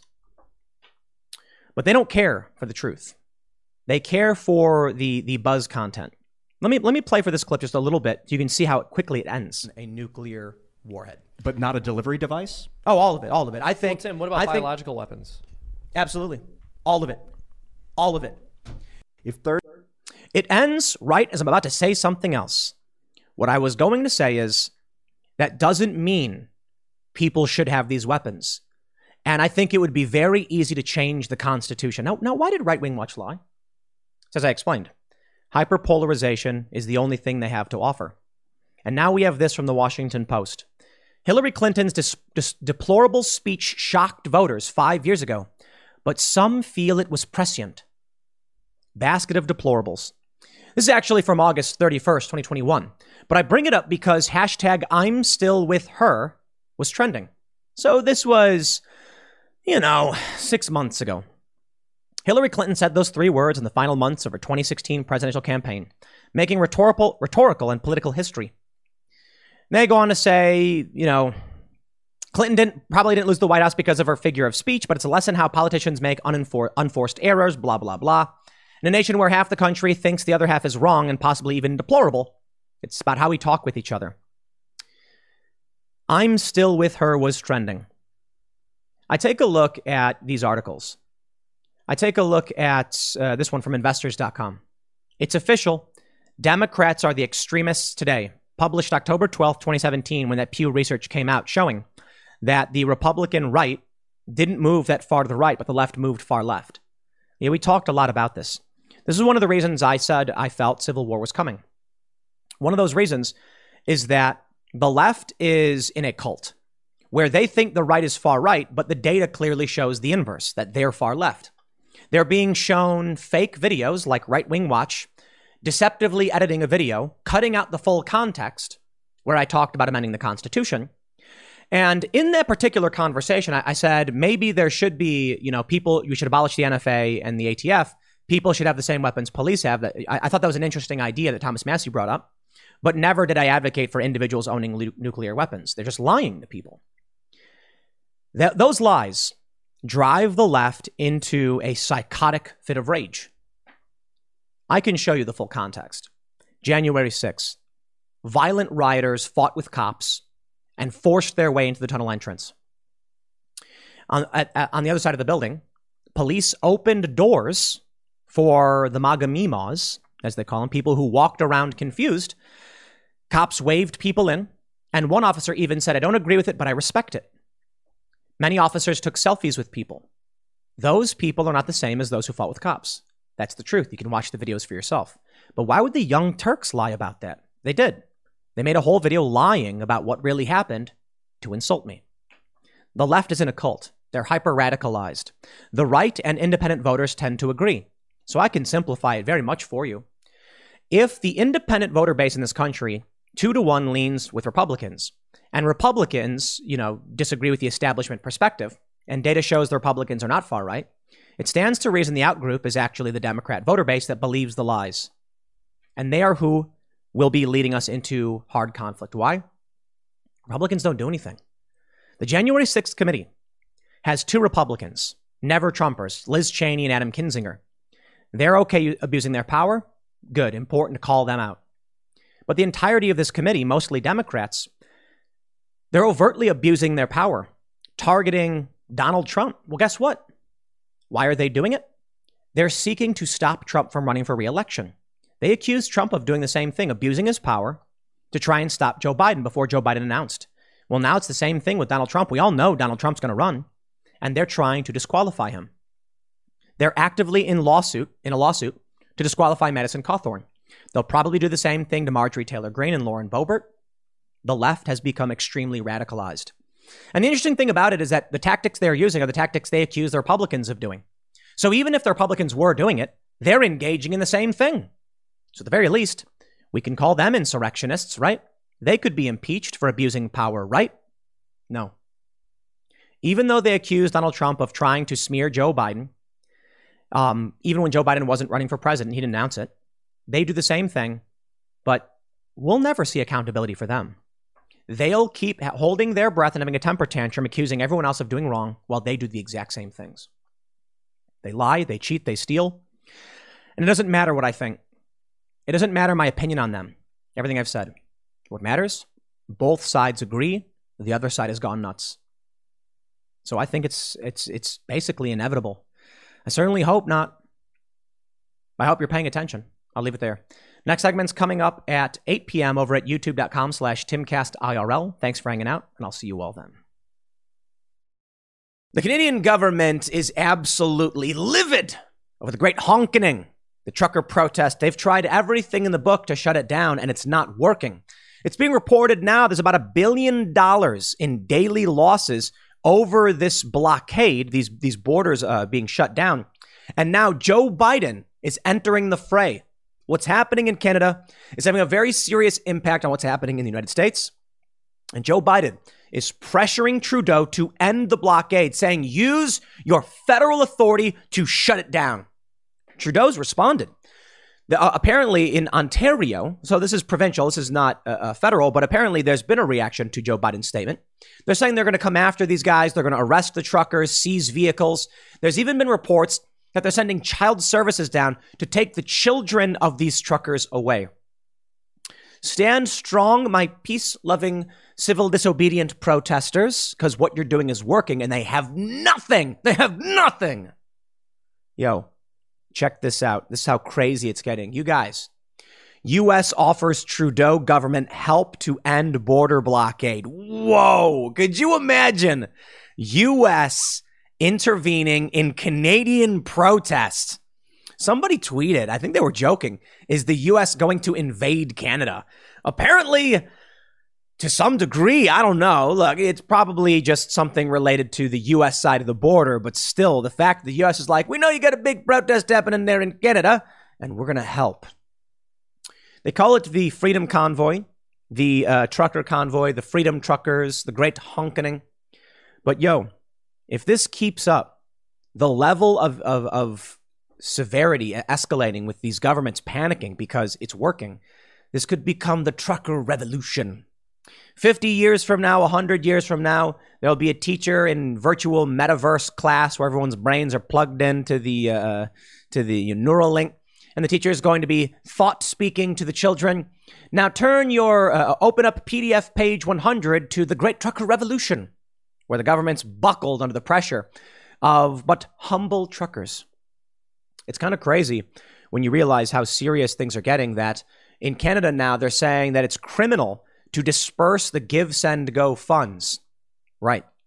but they don't care for the truth. They care for the the buzz content. Let me let me play for this clip just a little bit so you can see how quickly it ends. A nuclear warhead. But not a delivery device? Oh, all of it, all of it. I think. Well, Tim, what about I biological think, weapons? Absolutely. All of it. All of it. If third... It ends right as I'm about to say something else. What I was going to say is that doesn't mean people should have these weapons. And I think it would be very easy to change the Constitution. Now, now why did Right Wing Watch lie? As I explained, hyperpolarization is the only thing they have to offer. And now we have this from the Washington Post. Hillary Clinton's dis- dis- deplorable speech shocked voters five years ago, but some feel it was prescient. Basket of deplorables. This is actually from August thirty-first, twenty twenty-one. But I bring it up because hashtag I'm still with her was trending. So this was, you know, six months ago. Hillary Clinton said those three words in the final months of her twenty sixteen presidential campaign, making rhetorical, rhetorical and political history. They go on to say, you know, Clinton didn't probably didn't lose the White House because of her figure of speech, but it's a lesson how politicians make unenfor- unforced errors, blah, blah, blah. In a nation where half the country thinks the other half is wrong and possibly even deplorable, it's about how we talk with each other. I'm still with her was trending. I take a look at these articles. I take a look at uh, this one from investors dot com. It's official. Democrats are the extremists today. Published October twelfth, twenty seventeen, when that Pew research came out showing that the Republican right didn't move that far to the right, but the left moved far left. Yeah, we talked a lot about this. This is one of the reasons I said I felt civil war was coming. One of those reasons is that the left is in a cult where they think the right is far right, but the data clearly shows the inverse, that they're far left. They're being shown fake videos like Right Wing Watch, deceptively editing a video, cutting out the full context where I talked about amending the Constitution. And in that particular conversation, I, I said, maybe there should be, you know, people, you should abolish the N F A and the A T F. People should have the same weapons police have. That I, I thought that was an interesting idea that Thomas Massie brought up, but never did I advocate for individuals owning lu- nuclear weapons. They're just lying to people. That, those lies drive the left into a psychotic fit of rage. I can show you the full context. January sixth, violent rioters fought with cops and forced their way into the tunnel entrance. On, at, at, on the other side of the building, police opened doors for the MAGA Mimas, as they call them, people who walked around confused. Cops waved people in, and one officer even said, I don't agree with it, but I respect it. Many officers took selfies with people. Those people are not the same as those who fought with cops. That's the truth. You can watch the videos for yourself. But why would the Young Turks lie about that? They did. They made a whole video lying about what really happened to insult me. The left is in a cult. They're hyper-radicalized. The right and independent voters tend to agree. So I can simplify it very much for you. If the independent voter base in this country, two to one leans with Republicans, and Republicans, you know, disagree with the establishment perspective, and data shows the Republicans are not far right, it stands to reason the outgroup is actually the Democrat voter base that believes the lies. And they are who will be leading us into hard conflict. Why? Republicans don't do anything. The January sixth committee has two Republicans, never Trumpers, Liz Cheney and Adam Kinzinger. They're okay abusing their power. Good, important to call them out. But the entirety of this committee, mostly Democrats, they're overtly abusing their power, targeting Donald Trump. Well, guess what? Why are they doing it? They're seeking to stop Trump from running for re-election. They accused Trump of doing the same thing, abusing his power to try and stop Joe Biden before Joe Biden announced. Well, now it's the same thing with Donald Trump. We all know Donald Trump's going to run, and they're trying to disqualify him. They're actively in lawsuit, in a lawsuit to disqualify Madison Cawthorn. They'll probably do the same thing to Marjorie Taylor Greene and Lauren Boebert. The left has become extremely radicalized. And the interesting thing about it is that the tactics they're using are the tactics they accuse the Republicans of doing. So even if the Republicans were doing it, they're engaging in the same thing. So at the very least, we can call them insurrectionists, right? They could be impeached for abusing power, right? No. Even though they accused Donald Trump of trying to smear Joe Biden, um, even when Joe Biden wasn't running for president, he didn't announce it. They do the same thing, but we'll never see accountability for them. They'll keep holding their breath and having a temper tantrum, accusing everyone else of doing wrong while they do the exact same things. They lie, they cheat, they steal. And it doesn't matter what I think. It doesn't matter my opinion on them. Everything I've said. What matters? Both sides agree. The other side has gone nuts. So I think it's it's it's basically inevitable. I certainly hope not. I hope you're paying attention. I'll leave it there. Next segment's coming up at eight p.m. over at youtube.com slash timcastirl. Thanks for hanging out, and I'll see you all then. The Canadian government is absolutely livid over the great honkening, the trucker protest. They've tried everything in the book to shut it down, and it's not working. It's being reported now there's about a billion dollars in daily losses over this blockade, these, these borders uh, being shut down. And now Joe Biden is entering the fray. What's happening in Canada is having a very serious impact on what's happening in the United States. And Joe Biden is pressuring Trudeau to end the blockade, saying, use your federal authority to shut it down. Trudeau's responded. The, uh, apparently in Ontario, so this is provincial, this is not uh, uh, federal, but apparently there's been a reaction to Joe Biden's statement. They're saying they're going to come after these guys. They're going to arrest the truckers, seize vehicles. There's even been reports that they're sending child services down to take the children of these truckers away. Stand strong, my peace-loving, civil disobedient protesters, because what you're doing is working, and they have nothing. They have nothing. Yo, check this out. This is how crazy it's getting. You guys, U S offers Trudeau government help to end border blockade. Whoa, could you imagine U S intervening in Canadian protests? Somebody tweeted, I think they were joking, is the U S going to invade Canada? Apparently, to some degree, I don't know. Look, it's probably just something related to the U S side of the border, but still, the fact that the U S is like, we know you got a big protest happening there in Canada, and we're going to help. They call it the Freedom Convoy, the uh, trucker convoy, the Freedom Truckers, the Great Honkening. But yo, if this keeps up, the level of, of, of severity escalating with these governments panicking because it's working, this could become the trucker revolution. fifty years from now, one hundred years from now, there'll be a teacher in virtual metaverse class where everyone's brains are plugged into the uh, to the Neuralink, and the teacher is going to be thought speaking to the children. Now turn your uh, open up P D F page one hundred to the Great Trucker Revolution, where the government's buckled under the pressure of but humble truckers. It's kind of crazy when you realize how serious things are getting, that in Canada now they're saying that it's criminal to disperse the Give, Send, Go funds. Right.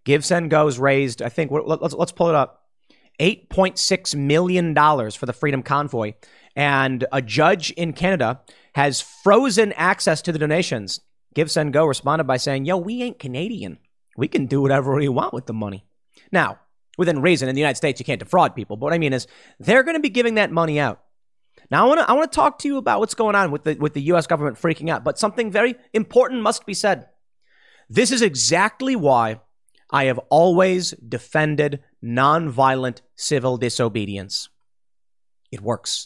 Give, Send, Go's raised, I think, let's, let's pull it up, eight point six million dollars for the Freedom Convoy. And a judge in Canada has frozen access to the donations. Give, Send, Go responded by saying, yo, we ain't Canadian. We can do whatever we want with the money. Now, within reason, in the United States, you can't defraud people. But what I mean is they're going to be giving that money out. Now, I want to I want to talk to you about what's going on with the with the U S government freaking out. But something very important must be said. This is exactly why I have always defended nonviolent civil disobedience. It works.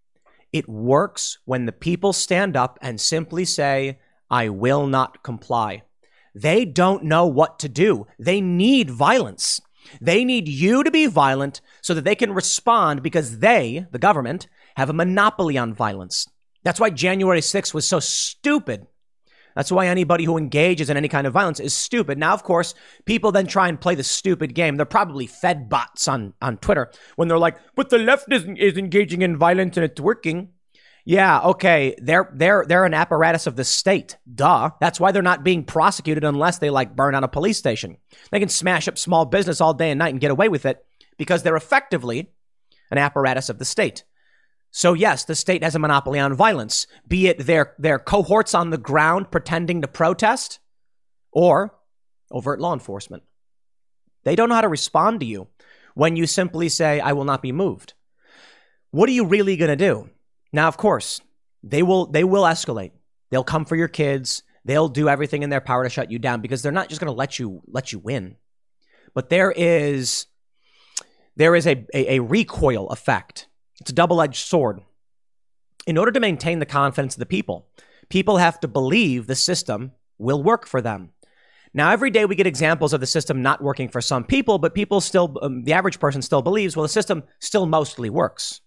It works when the people stand up and simply say, I will not comply. They don't know what to do. They need violence. They need you to be violent so that they can respond because they, the government, have a monopoly on violence. That's why January sixth was so stupid. That's why anybody who engages in any kind of violence is stupid. Now, of course, people then try and play the stupid game. They're probably fed bots on, on Twitter when they're like, but the left is, is engaging in violence and it's working. Yeah, okay, they're they're they're an apparatus of the state. Duh. That's why they're not being prosecuted unless they like burn down a police station. They can smash up small business all day and night and get away with it because they're effectively an apparatus of the state. So yes, the state has a monopoly on violence, be it their their cohorts on the ground pretending to protest or overt law enforcement. They don't know how to respond to you when you simply say, I will not be moved. What are you really going to do? Now, of course, they will they will escalate. They'll come for your kids. They'll do everything in their power to shut you down because they're not just going to let you let you win. But there is there is a, a, a recoil effect. It's a double-edged sword. In order to maintain the confidence of the people, people have to believe the system will work for them. Now, every day we get examples of the system not working for some people, but people still, um, the average person still believes, well, the system still mostly works.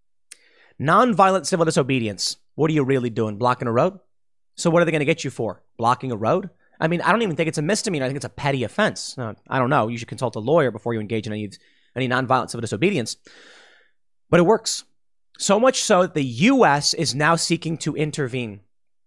Nonviolent civil disobedience. What are you really doing? Blocking a road? So what are they going to get you for? Blocking a road? I mean, I don't even think it's a misdemeanor. I think it's a petty offense. Uh, I don't know. You should consult a lawyer before you engage in any, any nonviolent civil disobedience. But it works. So much so that the U S is now seeking to intervene.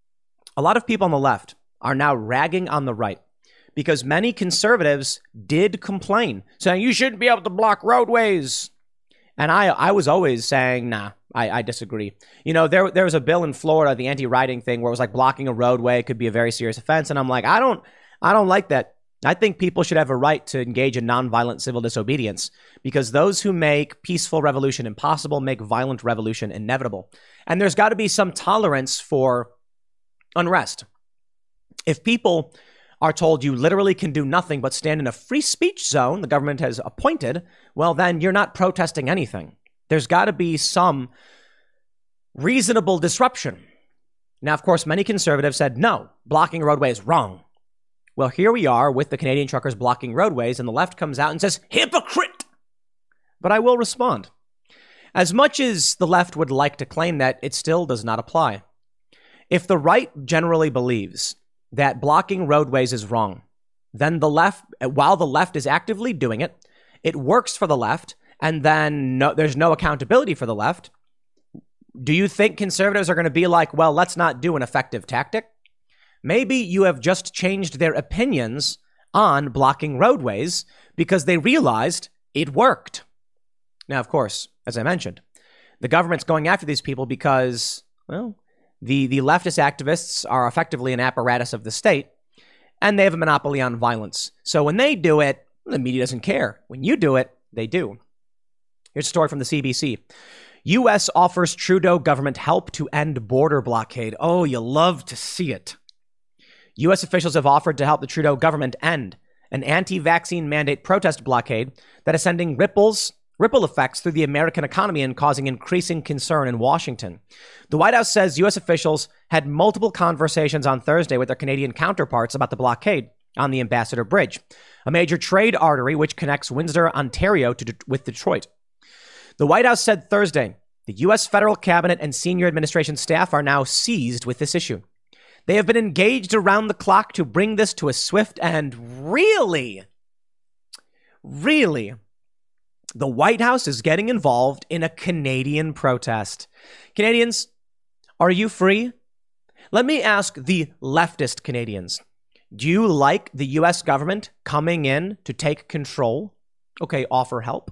A lot of people on the left are now ragging on the right because many conservatives did complain, saying you shouldn't be able to block roadways. And I, I was always saying, nah, I, I disagree. You know, there, there was a bill in Florida, the anti-riding thing, where it was like blocking a roadway could be a very serious offense. And I'm like, I don't, I don't like that. I think people should have a right to engage in nonviolent civil disobedience because those who make peaceful revolution impossible make violent revolution inevitable. And there's got to be some tolerance for unrest. If people are told you literally can do nothing but stand in a free speech zone the government has appointed, well, then you're not protesting anything. There's got to be some reasonable disruption. Now, of course, many conservatives said, no, blocking a roadway is wrong. Well, here we are with the Canadian truckers blocking roadways, and the left comes out and says, hypocrite! But I will respond. As much as the left would like to claim that, it still does not apply. If the right generally believes that blocking roadways is wrong, then the left, while the left is actively doing it, it works for the left, and then no, there's no accountability for the left. Do you think conservatives are going to be like, well, let's not do an effective tactic? Maybe you have just changed their opinions on blocking roadways because they realized it worked. Now, of course, as I mentioned, the government's going after these people because, well, the, the leftist activists are effectively an apparatus of the state, and they have a monopoly on violence. So when they do it, the media doesn't care. When you do it, they do. Here's a story from the C B C. U S offers Trudeau government help to end border blockade. Oh, you love to see it. U S officials have offered to help the Trudeau government end an anti-vaccine mandate protest blockade that is sending ripples, ripple effects through the American economy and causing increasing concern in Washington. The White House says U S officials had multiple conversations on Thursday with their Canadian counterparts about the blockade on the Ambassador Bridge, a major trade artery which connects Windsor, Ontario to De- with Detroit. The White House said Thursday the U S federal cabinet and senior administration staff are now seized with this issue. They have been engaged around the clock to bring this to a swift end. Really? Really? The White House is getting involved in a Canadian protest. Canadians, are you free? Let me ask the leftist Canadians. Do you like the U S government coming in to take control? Okay, offer help.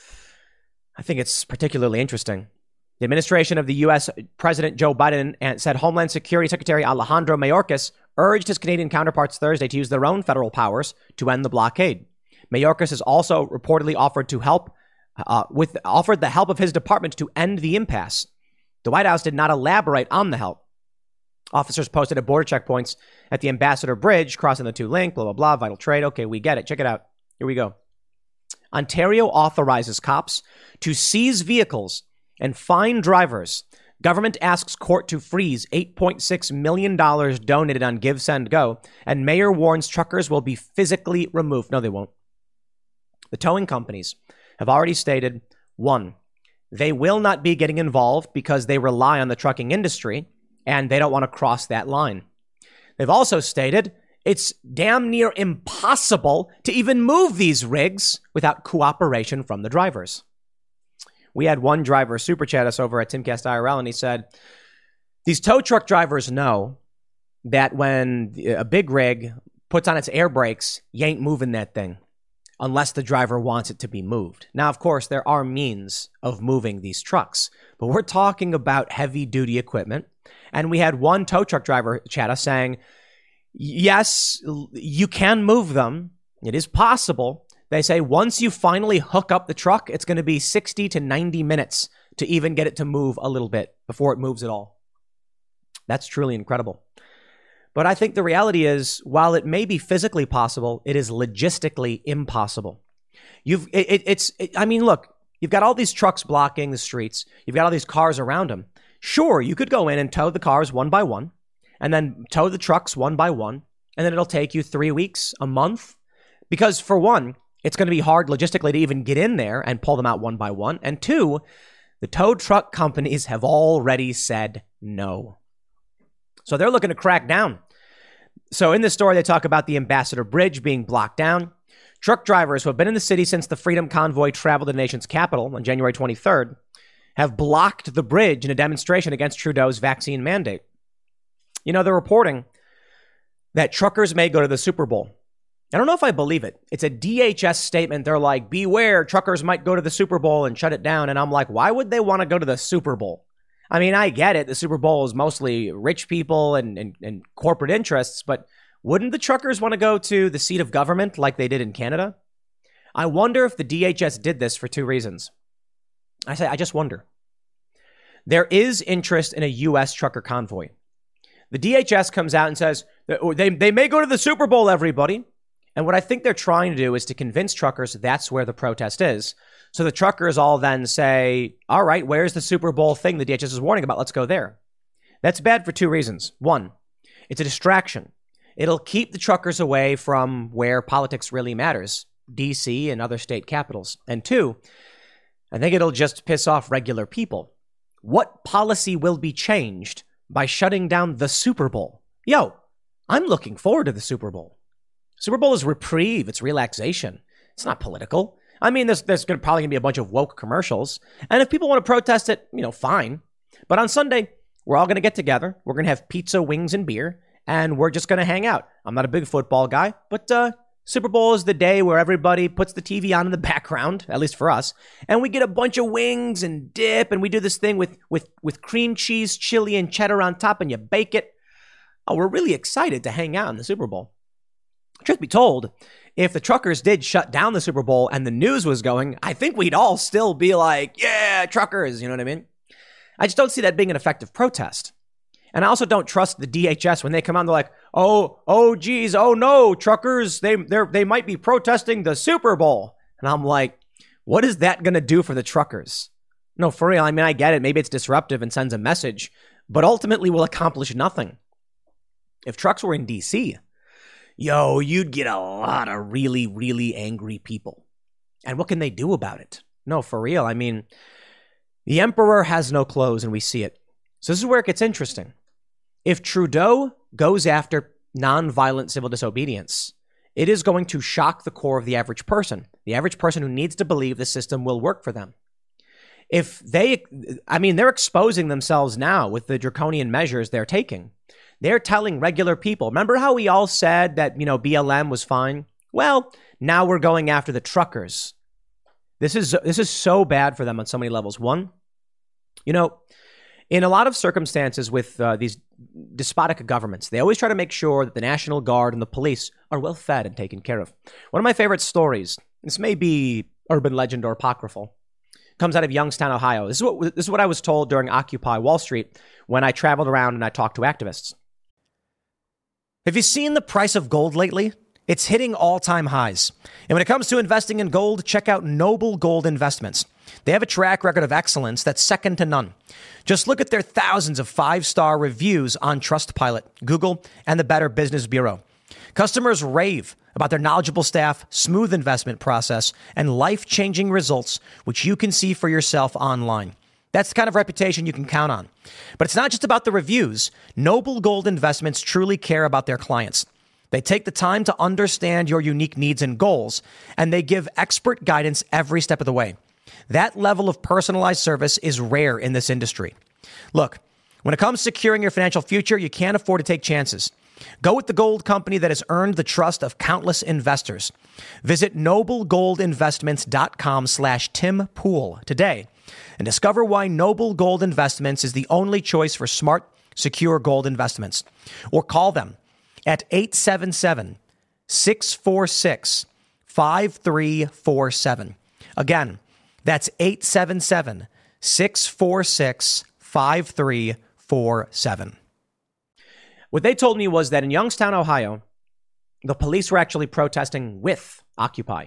I think it's particularly interesting. The administration of the U S President Joe Biden said Homeland Security Secretary Alejandro Mayorkas urged his Canadian counterparts Thursday to use their own federal powers to end the blockade. Mayorkas has also reportedly offered to help uh, with offered the help of his department to end the impasse. The White House did not elaborate on the help. Officers posted at border checkpoints at the Ambassador Bridge, crossing the two link, blah, blah, blah, vital trade. Okay, we get it. Check it out. Here we go. Ontario authorizes cops to seize vehicles and fine drivers. Government asks court to freeze eight point six million dollars donated on Give, Send, Go. And mayor warns truckers will be physically removed. No, they won't. The towing companies have already stated, one, they will not be getting involved because they rely on the trucking industry and they don't want to cross that line. They've also stated it's damn near impossible to even move these rigs without cooperation from the drivers. We had one driver super chat us over at Timcast I R L, and he said, these tow truck drivers know that when a big rig puts on its air brakes, you ain't moving that thing unless the driver wants it to be moved. Now, of course, there are means of moving these trucks, but we're talking about heavy-duty equipment. And we had one tow truck driver chat us saying, yes, you can move them. It is possible. They say once you finally hook up the truck, it's going to be sixty to ninety minutes to even get it to move a little bit before it moves at all. That's truly incredible. But I think the reality is, while it may be physically possible, it is logistically impossible. You've, it, it, it's, it, I mean, look, you've got all these trucks blocking the streets. You've got all these cars around them. Sure, you could go in and tow the cars one by one, and then tow the trucks one by one, and then it'll take you three weeks, a month. Because for one, it's going to be hard logistically to even get in there and pull them out one by one. And two, the tow truck companies have already said no. So they're looking to crack down. So in this story, they talk about the Ambassador Bridge being blocked down. Truck drivers who have been in the city since the Freedom Convoy traveled to the nation's capital on January twenty-third have blocked the bridge in a demonstration against Trudeau's vaccine mandate. You know, they're reporting that truckers may go to the Super Bowl. I don't know if I believe it. It's a D H S statement. They're like, beware, truckers might go to the Super Bowl and shut it down. And I'm like, why would they want to go to the Super Bowl? I mean, I get it. The Super Bowl is mostly rich people and, and, and corporate interests, but wouldn't the truckers want to go to the seat of government like they did in Canada? I wonder if the D H S did this for two reasons. I say, I just wonder. There is interest in a U S trucker convoy. The D H S comes out and says, they, they may go to the Super Bowl, everybody. And what I think they're trying to do is to convince truckers that's where the protest is. So the truckers all then say, all right, where's the Super Bowl thing the D H S is warning about? Let's go there. That's bad for two reasons. One, it's a distraction. It'll keep the truckers away from where politics really matters, D C and other state capitals. And two, I think it'll just piss off regular people. What policy will be changed by shutting down the Super Bowl? Yo, I'm looking forward to the Super Bowl. Super Bowl is reprieve. It's relaxation. It's not political. I mean, there's there's gonna, probably going to be a bunch of woke commercials. And if people want to protest it, you know, fine. But on Sunday, we're all going to get together. We're going to have pizza, wings, and beer. And we're just going to hang out. I'm not a big football guy, but uh, Super Bowl is the day where everybody puts the T V on in the background, at least for us. And we get a bunch of wings and dip. And we do this thing with, with, with cream cheese, chili, and cheddar on top. And you bake it. Oh, we're really excited to hang out in the Super Bowl. Truth be told, if the truckers did shut down the Super Bowl and the news was going, I think we'd all still be like, yeah, truckers, you know what I mean? I just don't see that being an effective protest. And I also don't trust the D H S when they come on, they're like, oh, oh, geez, oh no, truckers, they they they might be protesting the Super Bowl. And I'm like, what is that going to do for the truckers? No, for real, I mean, I get it. Maybe it's disruptive and sends a message, but ultimately will accomplish nothing. If trucks were in D C, yo, you'd get a lot of really, really angry people. And what can they do about it? No, for real. I mean, the emperor has no clothes and we see it. So this is where it gets interesting. If Trudeau goes after nonviolent civil disobedience, it is going to shock the core of the average person, the average person who needs to believe the system will work for them. If they, I mean, they're exposing themselves now with the draconian measures they're taking. They're telling regular people. Remember how we all said that, you know, B L M was fine? Well, now we're going after the truckers. This is this is so bad for them on so many levels. One, you know, in a lot of circumstances with uh, these despotic governments, they always try to make sure that the National Guard and the police are well fed and taken care of. One of my favorite stories, this may be urban legend or apocryphal, comes out of Youngstown, Ohio. This is what this is what I was told during Occupy Wall Street when I traveled around and I talked to activists. Have you seen the price of gold lately? It's hitting all-time highs. And when it comes to investing in gold, check out Noble Gold Investments. They have a track record of excellence that's second to none. Just look at their thousands of five-star reviews on Trustpilot, Google, and the Better Business Bureau. Customers rave about their knowledgeable staff, smooth investment process, and life-changing results, which you can see for yourself online. That's the kind of reputation you can count on. But it's not just about the reviews. Noble Gold Investments truly care about their clients. They take the time to understand your unique needs and goals, and they give expert guidance every step of the way. That level of personalized service is rare in this industry. Look, when it comes to securing your financial future, you can't afford to take chances. Go with the gold company that has earned the trust of countless investors. Visit noblegoldinvestments.com slash Tim Pool today and discover why Noble Gold Investments is the only choice for smart, secure gold investments. Or call them at eight seven seven, six four six, five three four seven. Again, that's eight seven seven, six four six, five three four seven. What they told me was that in Youngstown, Ohio, the police were actually protesting with Occupy.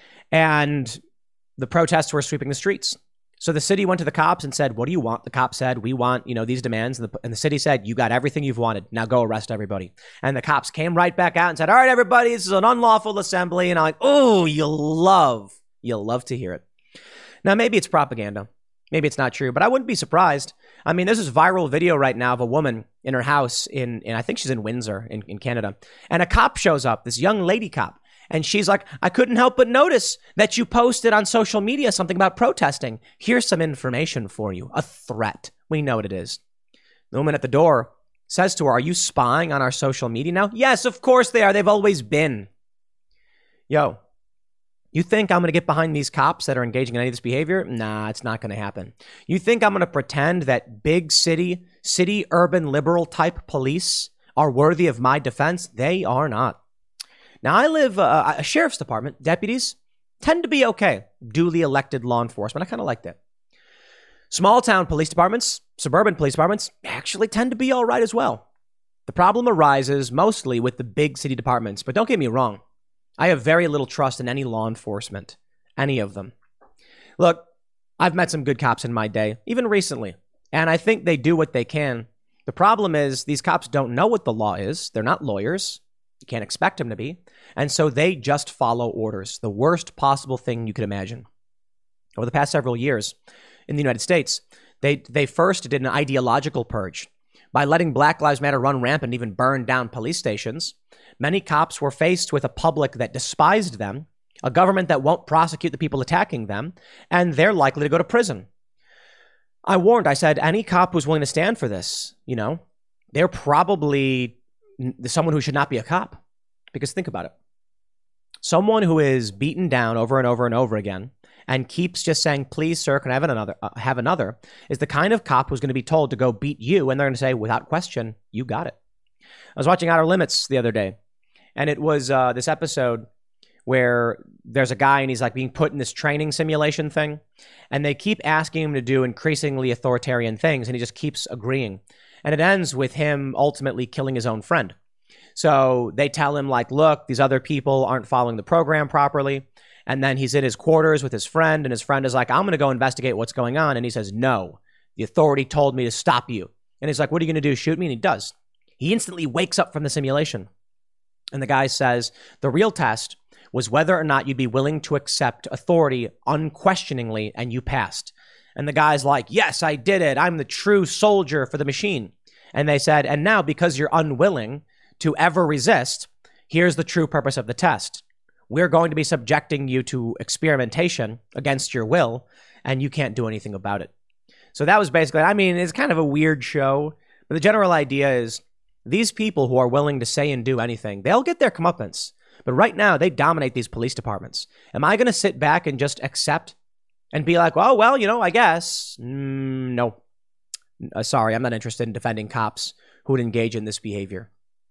And the protests were sweeping the streets. So the city went to the cops and said, what do you want? The cops said, we want, you know, these demands. And the, and the city said, you got everything you've wanted. Now go arrest everybody. And the cops came right back out and said, all right, everybody, this is an unlawful assembly. And I'm like, oh, you'll love, you'll love to hear it. Now, maybe it's propaganda. Maybe it's not true, but I wouldn't be surprised. I mean, there's this viral video right now of a woman in her house in, in I think she's in Windsor in, in Canada. And a cop shows up, this young lady cop. And she's like, I couldn't help but notice that you posted on social media something about protesting. Here's some information for you. A threat. We know what it is. The woman at the door says to her, are you spying on our social media now? Yes, of course they are. They've always been. Yo, you think I'm going to get behind these cops that are engaging in any of this behavior? Nah, it's not going to happen. You think I'm going to pretend that big city, city urban liberal type police are worthy of my defense? They are not. Now, I live uh, a sheriff's department. Deputies tend to be okay. Duly elected law enforcement. I kind of like that. Small town police departments, suburban police departments actually tend to be all right as well. The problem arises mostly with the big city departments. But don't get me wrong. I have very little trust in any law enforcement, any of them. Look, I've met some good cops in my day, even recently, and I think they do what they can. The problem is these cops don't know what the law is. They're not lawyers. You can't expect them to be. And so they just follow orders, the worst possible thing you could imagine. Over the past several years in the United States, they, they first did an ideological purge by letting Black Lives Matter run rampant and even burn down police stations. Many cops were faced with a public that despised them, a government that won't prosecute the people attacking them, and they're likely to go to prison. I warned, I said, any cop who's willing to stand for this, you know, they're probably someone who should not be a cop. Because think about it. Someone who is beaten down over and over and over again and keeps just saying, please, sir, can I have another, uh, have another, is the kind of cop who's going to be told to go beat you, and they're going to say, without question, you got it. I was watching Outer Limits the other day, and it was uh, this episode where there's a guy and he's like being put in this training simulation thing, and they keep asking him to do increasingly authoritarian things, and he just keeps agreeing. And it ends with him ultimately killing his own friend. So they tell him, like, look, these other people aren't following the program properly. And then he's in his quarters with his friend, and his friend is like, I'm going to go investigate what's going on. And he says, no, the authority told me to stop you. And he's like, what are you going to do? Shoot me? And he does. He instantly wakes up from the simulation. And the guy says, the real test was whether or not you'd be willing to accept authority unquestioningly, and you passed. And the guy's like, yes, I did it. I'm the true soldier for the machine. And they said, and now because you're unwilling to ever resist, here's the true purpose of the test. We're going to be subjecting you to experimentation against your will, and you can't do anything about it. So that was basically, I mean, it's kind of a weird show, but the general idea is these people who are willing to say and do anything, they'll get their comeuppance. But right now, they dominate these police departments. Am I going to sit back and just accept and be like, well, well, you know, I guess. Mm, no. Uh, sorry, I'm not interested in defending cops who would engage in this behavior.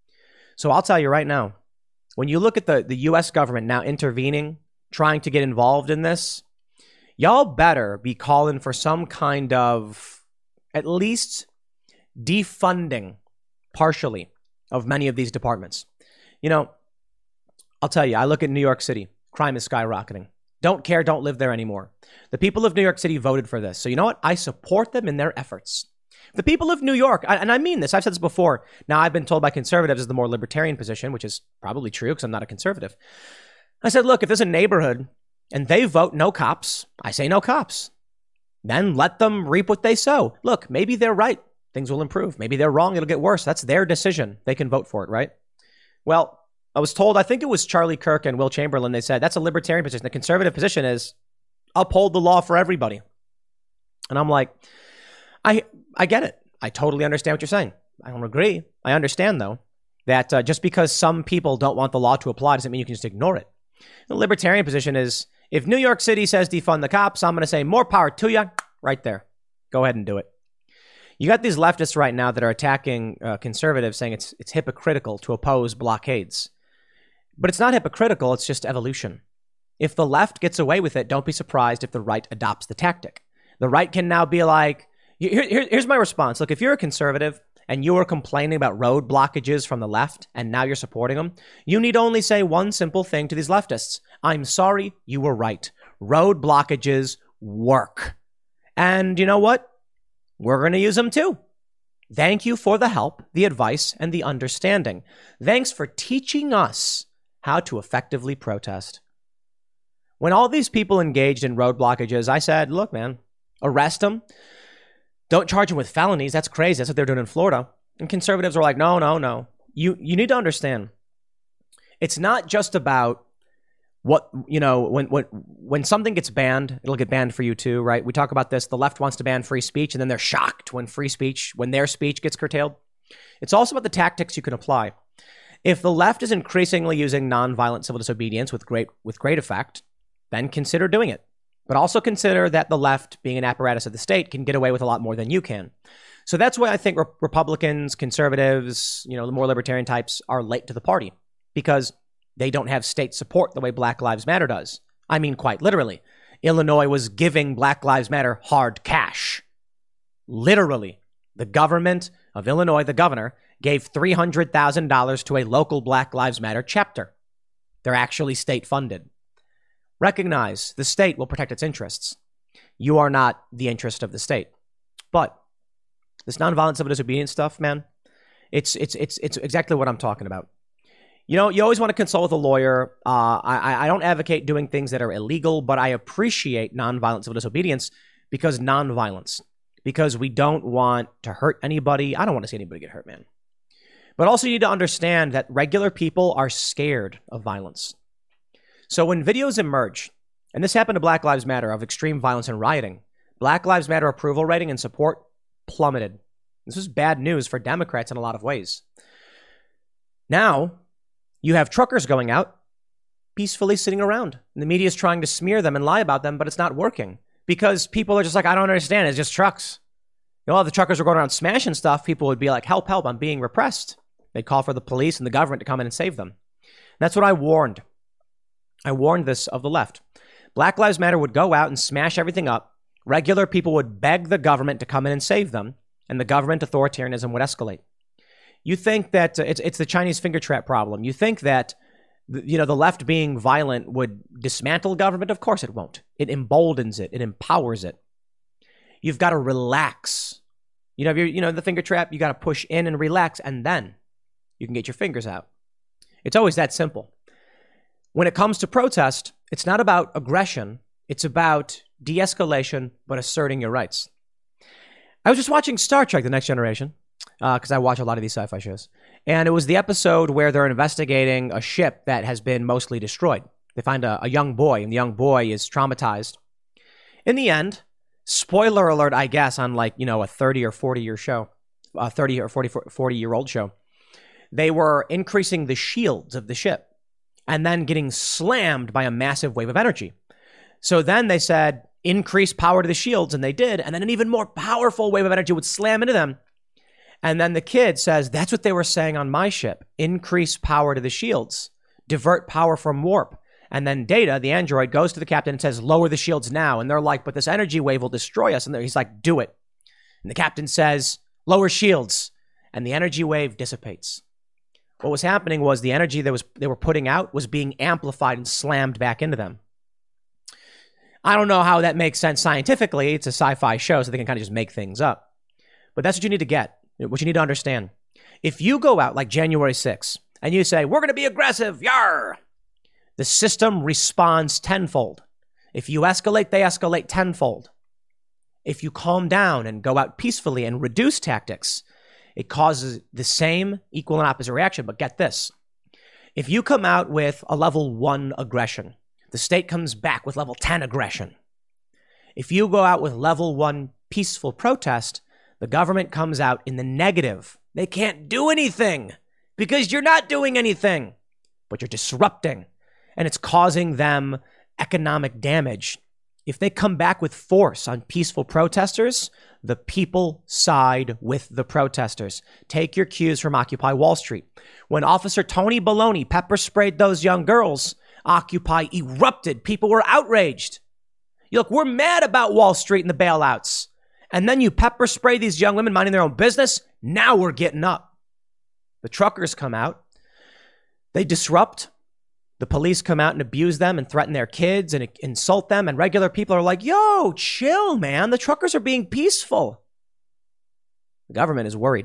So I'll tell you right now, when you look at the, the U S government now intervening, trying to get involved in this, y'all better be calling for some kind of at least defunding partially of many of these departments. You know, I'll tell you, I look at New York City. Crime is skyrocketing. Don't care, don't live there anymore. The people of New York City voted for this. So you know what? I support them in their efforts. The people of New York, and I mean this, I've said this before. Now, I've been told by conservatives is the more libertarian position, which is probably true because I'm not a conservative. I said, look, if there's a neighborhood and they vote no cops, I say no cops. Then let them reap what they sow. Look, maybe they're right. Things will improve. Maybe they're wrong. It'll get worse. That's their decision. They can vote for it, right? Well, I was told, I think it was Charlie Kirk and Will Chamberlain, they said, that's a libertarian position. The conservative position is uphold the law for everybody. And I'm like, I I get it. I totally understand what you're saying. I don't agree. I understand, though, that uh, just because some people don't want the law to apply doesn't mean you can just ignore it. The libertarian position is, if New York City says defund the cops, I'm going to say more power to you right there. Go ahead and do it. You got these leftists right now that are attacking uh, conservatives, saying it's it's hypocritical to oppose blockades. But it's not hypocritical, it's just evolution. If the left gets away with it, don't be surprised if the right adopts the tactic. The right can now be like, here, here, here's my response. Look, if you're a conservative and you are complaining about road blockages from the left and now you're supporting them, you need only say one simple thing to these leftists. I'm sorry, you were right. Road blockages work. And you know what? We're going to use them too. Thank you for the help, the advice, and the understanding. Thanks for teaching us how to effectively protest. When all these people engaged in road blockages, I said, look, man, arrest them. Don't charge them with felonies. That's crazy. That's what they're doing in Florida. And conservatives were like, no, no, no. You you need to understand. It's not just about what, you know, when, when, when something gets banned, it'll get banned for you too, right? We talk about this. The left wants to ban free speech, and then they're shocked when free speech, when their speech gets curtailed. It's also about the tactics you can apply. If the left is increasingly using nonviolent civil disobedience with great with great effect, then consider doing it. But also consider that the left, being an apparatus of the state, can get away with a lot more than you can. So that's why I think re- Republicans, conservatives, you know, the more libertarian types are late to the party, because they don't have state support the way Black Lives Matter does. I mean, quite literally. Illinois was giving Black Lives Matter hard cash. Literally. The government of Illinois, the governor, gave three hundred thousand dollars to a local Black Lives Matter chapter. They're actually state funded. Recognize the state will protect its interests. You are not the interest of the state. But this nonviolent civil disobedience stuff, man, it's it's it's it's exactly what I'm talking about. You know, you always want to consult with a lawyer. Uh, I, I don't advocate doing things that are illegal, but I appreciate nonviolent civil disobedience because nonviolence, because we don't want to hurt anybody. I don't want to see anybody get hurt, man. But also you need to understand that regular people are scared of violence. So when videos emerge, and this happened to Black Lives Matter, of extreme violence and rioting, Black Lives Matter approval rating and support plummeted. This was bad news for Democrats in a lot of ways. Now, you have truckers going out, peacefully sitting around. And the media is trying to smear them and lie about them, but it's not working. Because people are just like, I don't understand, it's just trucks. You know, if the truckers were going around smashing stuff, people would be like, help, help, I'm being repressed. They'd call for the police and the government to come in and save them. And that's what I warned. I warned this of the left. Black Lives Matter would go out and smash everything up. Regular people would beg the government to come in and save them, and the government authoritarianism would escalate. You think that uh, it's it's the Chinese finger trap problem. You think that, you know, the left being violent would dismantle government? Of course it won't. It emboldens it. It empowers it. You've got to relax. You know, if you're, you know, the finger trap, you got to push in and relax, and then you can get your fingers out. It's always that simple. When it comes to protest, it's not about aggression. It's about de-escalation, but asserting your rights. I was just watching Star Trek: The Next Generation, because uh, I watch a lot of these sci-fi shows. And it was the episode where they're investigating a ship that has been mostly destroyed. They find a, a young boy, and the young boy is traumatized. In the end, spoiler alert, I guess, on like, you know, a thirty or forty year show, a thirty or forty, forty year old show. they were increasing the shields of the ship and then getting slammed by a massive wave of energy. So then they said, increase power to the shields, and they did. And then an even more powerful wave of energy would slam into them. And then the kid says, that's what they were saying on my ship. Increase power to the shields. Divert power from warp. And then Data, the android, goes to the captain and says, lower the shields now. And they're like, but this energy wave will destroy us. And he's like, do it. And the captain says, lower shields. And the energy wave dissipates. What was happening was the energy that was they were putting out was being amplified and slammed back into them. I don't know how that makes sense scientifically. It's a sci-fi show, so they can kind of just make things up. But that's what you need to get, what you need to understand. If you go out like January sixth and you say, we're going to be aggressive, yar, the system responds tenfold. If you escalate, they escalate tenfold. If you calm down and go out peacefully and reduce tactics, it causes the same equal and opposite reaction. But get this. If you come out with a level one aggression, the state comes back with level ten aggression. If you go out with level one peaceful protest, the government comes out in the negative. They can't do anything because you're not doing anything, but you're disrupting, and it's causing them economic damage. If they come back with force on peaceful protesters, the people side with the protesters. Take your cues from Occupy Wall Street. When Officer Tony Baloney pepper sprayed those young girls, Occupy erupted. People were outraged. You look, we're mad about Wall Street and the bailouts. And then you pepper spray these young women minding their own business. Now we're getting up. The truckers come out. They disrupt. The police come out and abuse them and threaten their kids and insult them. And regular people are like, yo, chill, man. The truckers are being peaceful. The government is worried.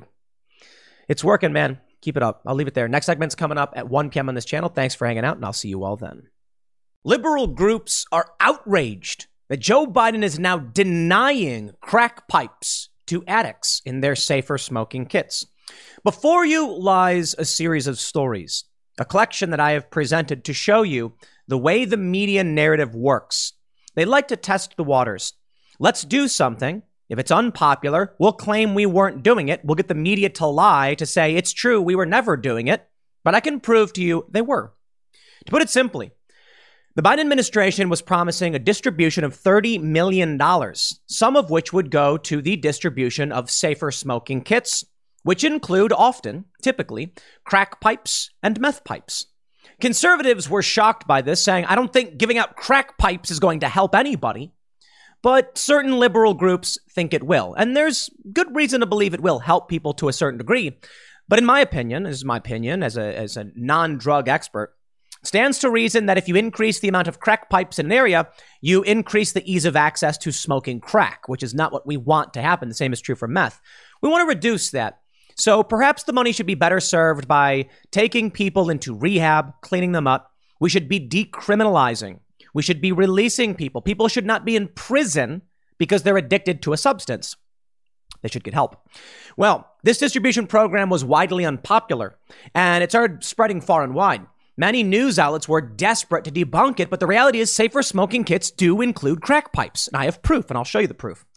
It's working, man. Keep it up. I'll leave it there. Next segment's coming up at one p.m. on this channel. Thanks for hanging out, and I'll see you all then. Liberal groups are outraged that Joe Biden is now denying crack pipes to addicts in their safer smoking kits. Before you lies a series of stories, a collection that I have presented to show you the way the media narrative works. They like to test the waters. Let's do something. If it's unpopular, we'll claim we weren't doing it. We'll get the media to lie, to say it's true, we were never doing it. But I can prove to you they were. To put it simply, the Biden administration was promising a distribution of thirty million dollars, some of which would go to the distribution of safer smoking kits, which include often, typically, crack pipes and meth pipes. Conservatives were shocked by this, saying, I don't think giving out crack pipes is going to help anybody. But certain liberal groups think it will. And there's good reason to believe it will help people to a certain degree. But in my opinion, this is my opinion as a, as a non-drug expert, stands to reason that if you increase the amount of crack pipes in an area, you increase the ease of access to smoking crack, which is not what we want to happen. The same is true for meth. We want to reduce that. So perhaps the money should be better served by taking people into rehab, cleaning them up. We should be decriminalizing. We should be releasing people. People should not be in prison because they're addicted to a substance. They should get help. Well, this distribution program was widely unpopular, and it started spreading far and wide. Many news outlets were desperate to debunk it, but the reality is safer smoking kits do include crack pipes. And I have proof, and I'll show you the proof.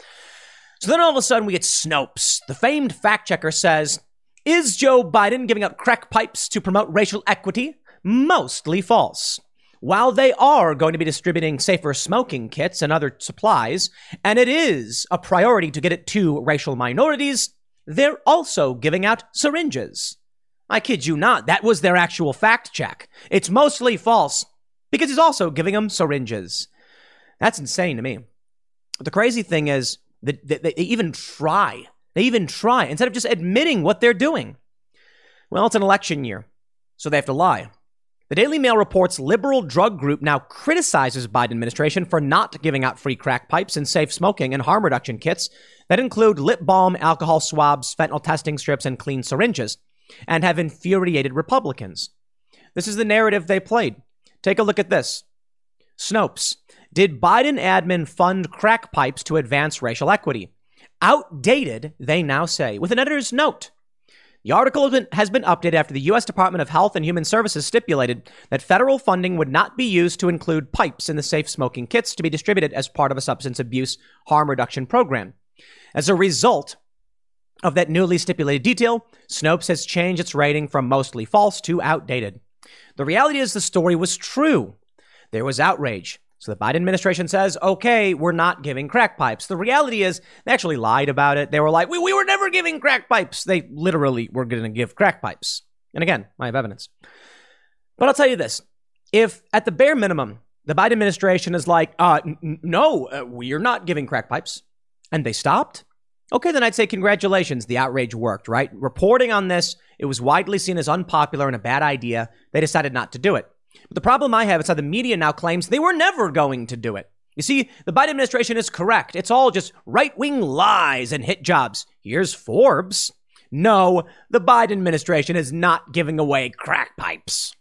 So then all of a sudden we get Snopes. The famed fact checker says, is Joe Biden giving out crack pipes to promote racial equity? Mostly false. While they are going to be distributing safer smoking kits and other supplies, and it is a priority to get it to racial minorities, they're also giving out syringes. I kid you not, that was their actual fact check. It's mostly false because he's also giving them syringes. That's insane to me. The crazy thing is that they even try. They even try instead of just admitting what they're doing. Well, it's an election year, so they have to lie. The Daily Mail reports liberal drug group now criticizes Biden administration for not giving out free crack pipes and safe smoking and harm reduction kits that include lip balm, alcohol swabs, fentanyl testing strips, and clean syringes, and have infuriated Republicans. This is the narrative they played. Take a look at this. Snopes. Did Biden admin fund crack pipes to advance racial equity? Outdated, they now say, with an editor's note. The article has been, has been updated after the U S Department of Health and Human Services stipulated that federal funding would not be used to include pipes in the safe smoking kits to be distributed as part of a substance abuse harm reduction program. As a result, of that newly stipulated detail, Snopes has changed its rating from mostly false to outdated. The reality is the story was true. There was outrage. So the Biden administration says, okay, we're not giving crack pipes. The reality is they actually lied about it. They were like, we, we were never giving crack pipes. They literally were going to give crack pipes. And again, I have evidence. But I'll tell you this. If at the bare minimum, the Biden administration is like, uh, n- no, uh, we are not giving crack pipes, and they stopped, okay, then I'd say congratulations. The outrage worked, right? Reporting on this, it was widely seen as unpopular and a bad idea. They decided not to do it. But the problem I have is how the media now claims they were never going to do it. You see, the Biden administration is correct. It's all just right-wing lies and hit jobs. Here's Forbes. No, the Biden administration is not giving away crack pipes.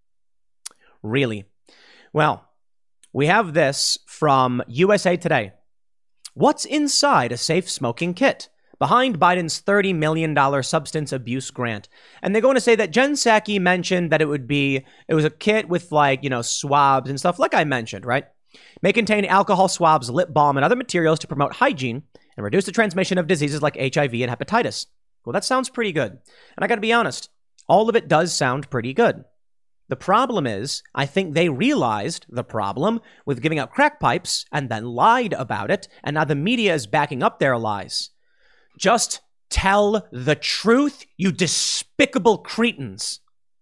Really? Well, we have this from U S A Today. What's inside a safe smoking kit? Behind Biden's thirty million dollars substance abuse grant. And they're going to say that Jen Psaki mentioned that it would be, it was a kit with like, you know, swabs and stuff like I mentioned, right? May contain alcohol swabs, lip balm, and other materials to promote hygiene and reduce the transmission of diseases like H I V and hepatitis. Well, that sounds pretty good. And I got to be honest, all of it does sound pretty good. The problem is, I think they realized the problem with giving out crack pipes and then lied about it, and now the media is backing up their lies. Just tell the truth, you despicable cretins.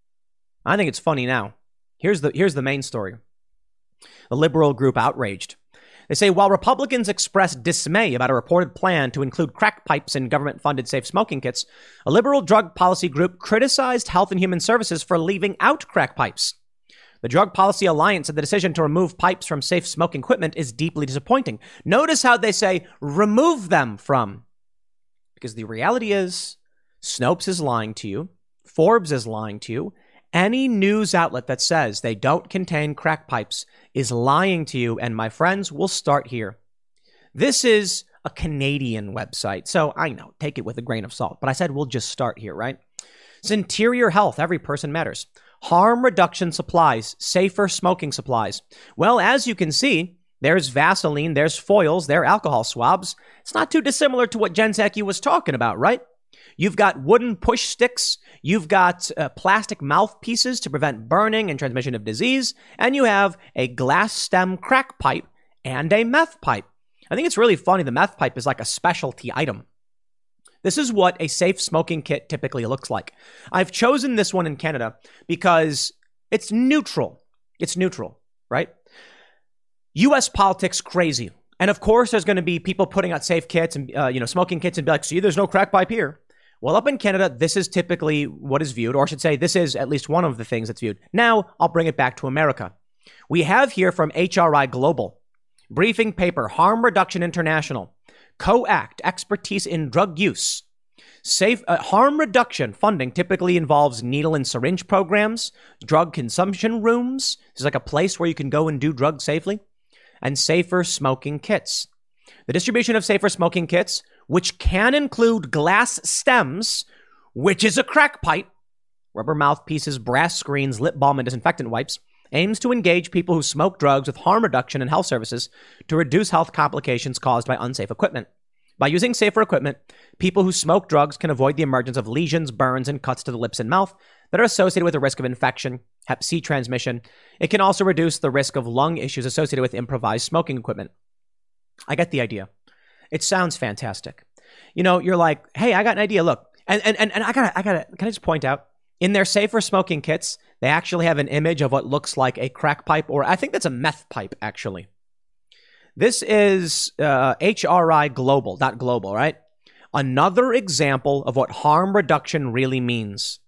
I think it's funny now. Here's the, here's the main story. The liberal group outraged. They say, while Republicans expressed dismay about a reported plan to include crack pipes in government-funded safe smoking kits, a liberal drug policy group criticized Health and Human Services for leaving out crack pipes. The Drug Policy Alliance said the decision to remove pipes from safe smoking equipment is deeply disappointing. Notice how they say, remove them from. Because the reality is, Snopes is lying to you. Forbes is lying to you. Any news outlet that says they don't contain crack pipes is lying to you, and my friends, we'll start here. This is a Canadian website, so I know, take it with a grain of salt, but I said we'll just start here, right? It's Interior Health, every person matters. Harm reduction supplies, safer smoking supplies. Well, as you can see, there's Vaseline, there's foils, there are alcohol swabs. It's not too dissimilar to what Jen Psaki was talking about, right? You've got wooden push sticks, you've got uh, plastic mouthpieces to prevent burning and transmission of disease, and you have a glass stem crack pipe and a meth pipe. I think it's really funny. The meth pipe is like a specialty item. This is what a safe smoking kit typically looks like. I've chosen this one in Canada because it's neutral. It's neutral, right? U S politics crazy. And of course, there's going to be people putting out safe kits and, uh, you know, smoking kits and be like, see, there's no crack pipe here. Well, up in Canada, this is typically what is viewed, or I should say, this is at least one of the things that's viewed. Now, I'll bring it back to America. We have here from H R I Global, briefing paper, Harm Reduction International, COACT, expertise in drug use. Safe uh, harm reduction funding typically involves needle and syringe programs, drug consumption rooms. There's like a place where you can go and do drugs safely, and safer smoking kits. The distribution of safer smoking kits, which can include glass stems, which is a crack pipe, rubber mouthpieces, brass screens, lip balm, and disinfectant wipes, aims to engage people who smoke drugs with harm reduction and health services to reduce health complications caused by unsafe equipment. By using safer equipment, people who smoke drugs can avoid the emergence of lesions, burns, and cuts to the lips and mouth that are associated with the risk of infection, hep C transmission. It can also reduce the risk of lung issues associated with improvised smoking equipment. I get the idea. It sounds fantastic. You know, you're like, hey, I got an idea. Look, and and and, and I gotta, I gotta, can I just point out, in their safer smoking kits, they actually have an image of what looks like a crack pipe, or I think that's a meth pipe, actually. This is uh, H R I Global, not Global, right? Another example of what harm reduction really means.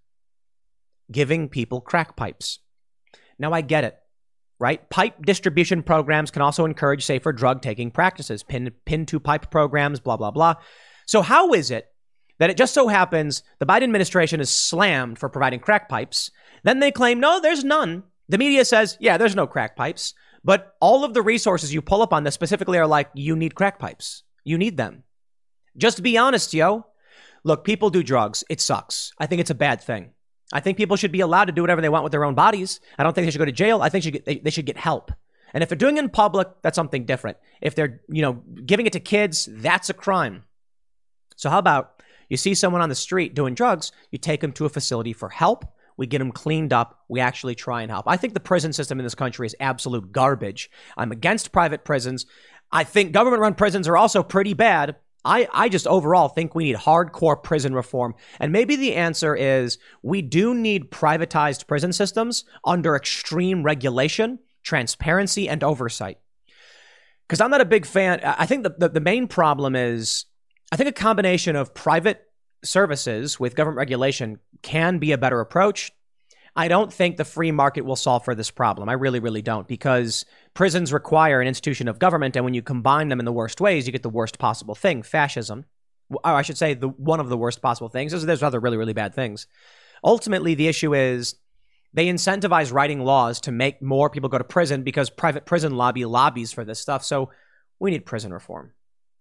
Giving people crack pipes. Now, I get it, right? Pipe distribution programs can also encourage safer drug-taking practices. Pin, pin-to-pipe programs, blah, blah, blah. So how is it that it just so happens the Biden administration is slammed for providing crack pipes? Then they claim, no, there's none. The media says, yeah, there's no crack pipes. But all of the resources you pull up on this specifically are like, you need crack pipes. You need them. Just be honest, yo. Look, people do drugs. It sucks. I think it's a bad thing. I think people should be allowed to do whatever they want with their own bodies. I don't think they should go to jail. I think they should get, they, they should get help. And if they're doing it in public, that's something different. If they're, you know, giving it to kids, that's a crime. So how about You see someone on the street doing drugs, you take them to a facility for help. We get them cleaned up. We actually try and help. I think the prison system in this country is absolute garbage. I'm against private prisons. I think government-run prisons are also pretty bad. I, I just overall think we need hardcore prison reform. And maybe the answer is we do need privatized prison systems under extreme regulation, transparency, and oversight. Because I'm not a big fan. I think the, the, the main problem is, I think a combination of private services with government regulation can be a better approach. I don't think the free market will solve for this problem. I really, really don't, because prisons require an institution of government, and when you combine them in the worst ways, you get the worst possible thing, fascism. Or I should say the one of the worst possible things. There's, there's other really, really bad things. Ultimately, the issue is they incentivize writing laws to make more people go to prison because private prison lobby lobbies for this stuff. So we need prison reform.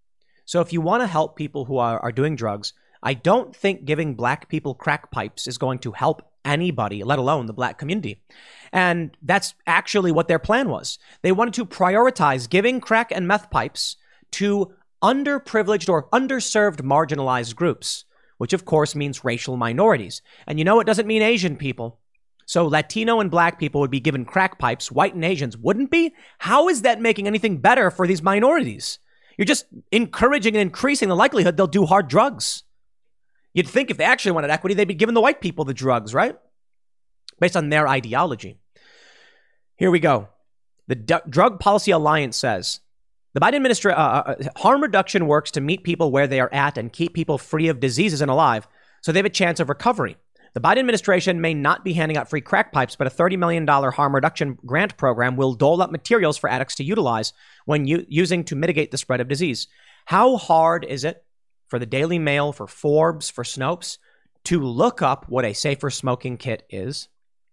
So if you want to help people who are, are doing drugs, I don't think giving black people crack pipes is going to help anybody, let alone the black community. And that's actually what their plan was. They wanted to prioritize giving crack and meth pipes to underprivileged or underserved marginalized groups, which of course means racial minorities. And you know, it doesn't mean Asian people. So Latino and black people would be given crack pipes. White and Asians wouldn't be. How is that making anything better for these minorities? You're just encouraging and increasing the likelihood they'll do hard drugs. You'd think if they actually wanted equity, they'd be giving the white people the drugs, right? Based on their ideology. Here we go. The D- Drug Policy Alliance says, the Biden administration, uh, uh, harm reduction works to meet people where they are at and keep people free of diseases and alive so they have a chance of recovery. The Biden administration may not be handing out free crack pipes, but a thirty million dollars harm reduction grant program will dole out materials for addicts to utilize when u- using to mitigate the spread of disease. How hard is it for the Daily Mail, for Forbes, for Snopes, to look up what a safer smoking kit is?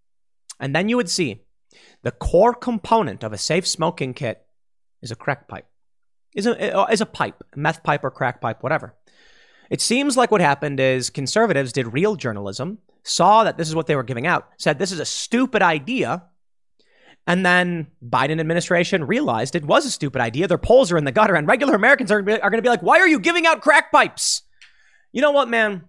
And then you would see the core component of a safe smoking kit is a crack pipe, is a, is a pipe, meth pipe or crack pipe, whatever. It seems like what happened is conservatives did real journalism, saw that this is what they were giving out, said this is a stupid idea, and then Biden administration realized it was a stupid idea. Their polls are in the gutter, and regular Americans are, are going to be like, why are you giving out crack pipes? You know what, man?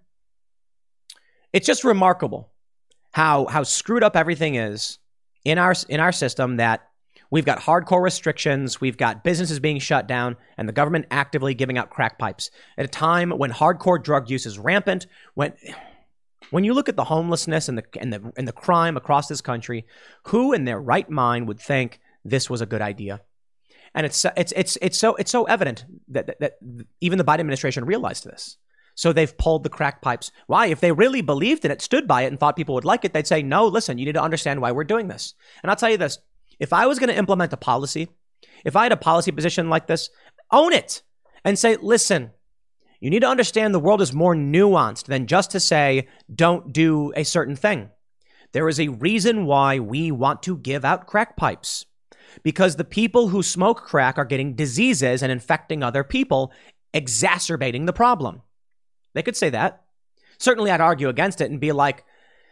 It's just remarkable how how screwed up everything is in our in our system, that we've got hardcore restrictions, we've got businesses being shut down, and the government actively giving out crack pipes at a time when hardcore drug use is rampant, when... When you look at the homelessness and the and the and the crime across this country, who in their right mind would think this was a good idea? And it's it's it's it's so it's so evident that, that, that even the Biden administration realized this. So they've pulled the crack pipes. Why? If they really believed in it, stood by it, and thought people would like it, they'd say, no, listen, you need to understand why we're doing this. And I'll tell you this: if I was going to implement a policy, if I had a policy position like this, own it and say, listen, you need to understand the world is more nuanced than just to say, don't do a certain thing. There is a reason why we want to give out crack pipes. Because the people who smoke crack are getting diseases and infecting other people, exacerbating the problem. They could say that. Certainly, I'd argue against it and be like,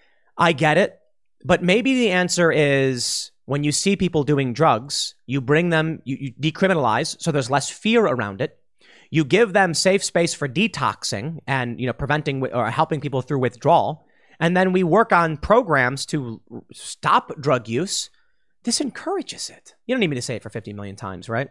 I get it. But maybe the answer is when you see people doing drugs, you bring them, you, you decriminalize so there's less fear around it. You give them safe space for detoxing and, you know, preventing or helping people through withdrawal. And then we work on programs to stop drug use. This encourages it. You don't need me to say it for fifty million times, right?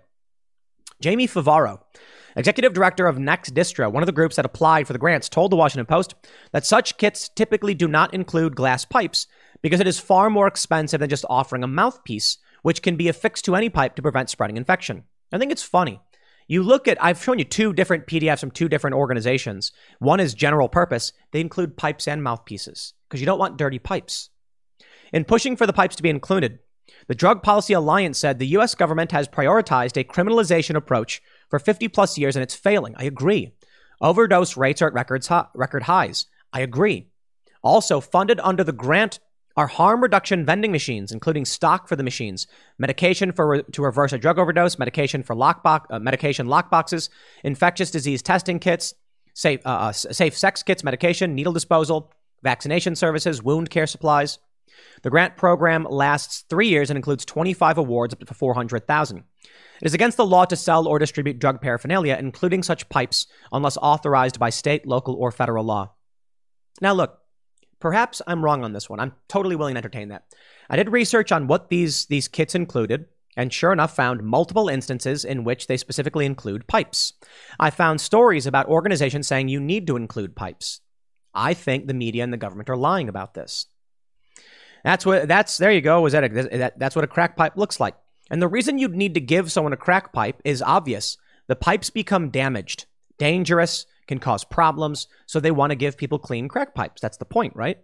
Jamie Favaro, executive director of Next Distro, one of the groups that applied for the grants, told the Washington Post that such kits typically do not include glass pipes because it is far more expensive than just offering a mouthpiece, which can be affixed to any pipe to prevent spreading infection. I think it's funny. You look at, I've shown you two different P D Fs from two different organizations. One is general purpose. They include pipes and mouthpieces because you don't want dirty pipes. In pushing for the pipes to be included, the Drug Policy Alliance said the U S government has prioritized a criminalization approach for fifty plus years and it's failing. I agree. Overdose rates are at records, record highs. I agree. Also funded under the grant are harm reduction vending machines, including stock for the machines, medication for re- to reverse a drug overdose, medication for lockbox, uh, medication lockboxes, infectious disease testing kits, safe, uh, uh, safe sex kits, medication, needle disposal, vaccination services, wound care supplies. The grant program lasts three years and includes twenty-five awards up to four hundred thousand dollars. It is against the law to sell or distribute drug paraphernalia, including such pipes, unless authorized by state, local, or federal law. Now, look, perhaps I'm wrong on this one. I'm totally willing to entertain that. I did research on what these, these kits included, and sure enough found multiple instances in which they specifically include pipes. I found stories about organizations saying you need to include pipes. I think the media and the government are lying about this. That's what, that's, there you go. Is that, a, that that's what a crack pipe looks like. And the reason you'd need to give someone a crack pipe is obvious. The pipes become damaged, dangerous, can cause problems, so they want to give people clean crack pipes. That's the point, right?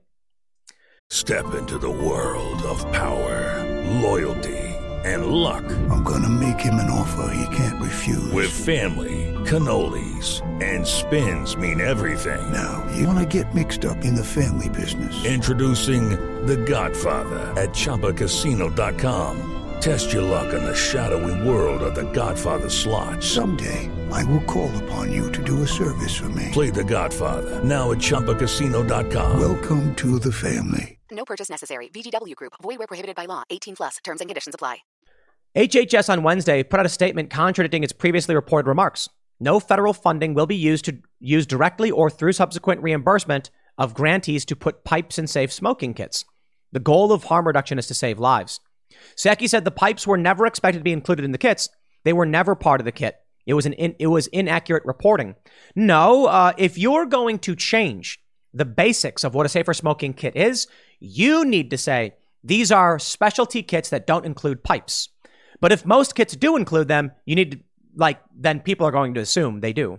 Step into the world of power, loyalty, and luck. I'm gonna make him an offer he can't refuse. With family, cannolis, and spins mean everything. Now, you wanna get mixed up in the family business. Introducing The Godfather at Chumba Casino dot com. Test your luck in the shadowy world of The Godfather slot. Someday, I will call upon you to do a service for me. Play The Godfather, now at Chumba Casino dot com. Welcome to the family. No purchase necessary. V G W Group. Void where prohibited by law. eighteen plus. Terms and conditions apply. H H S on Wednesday put out a statement contradicting its previously reported remarks. No federal funding will be used to use directly or through subsequent reimbursement of grantees to put pipes in safe smoking kits. The goal of harm reduction is to save lives. Psaki said the pipes were never expected to be included in the kits. They were never part of the kit. It was an in, it was inaccurate reporting. No, uh, if you're going to change the basics of what a safer smoking kit is, you need to say these are specialty kits that don't include pipes. But if most kits do include them, you need to, like, then people are going to assume they do.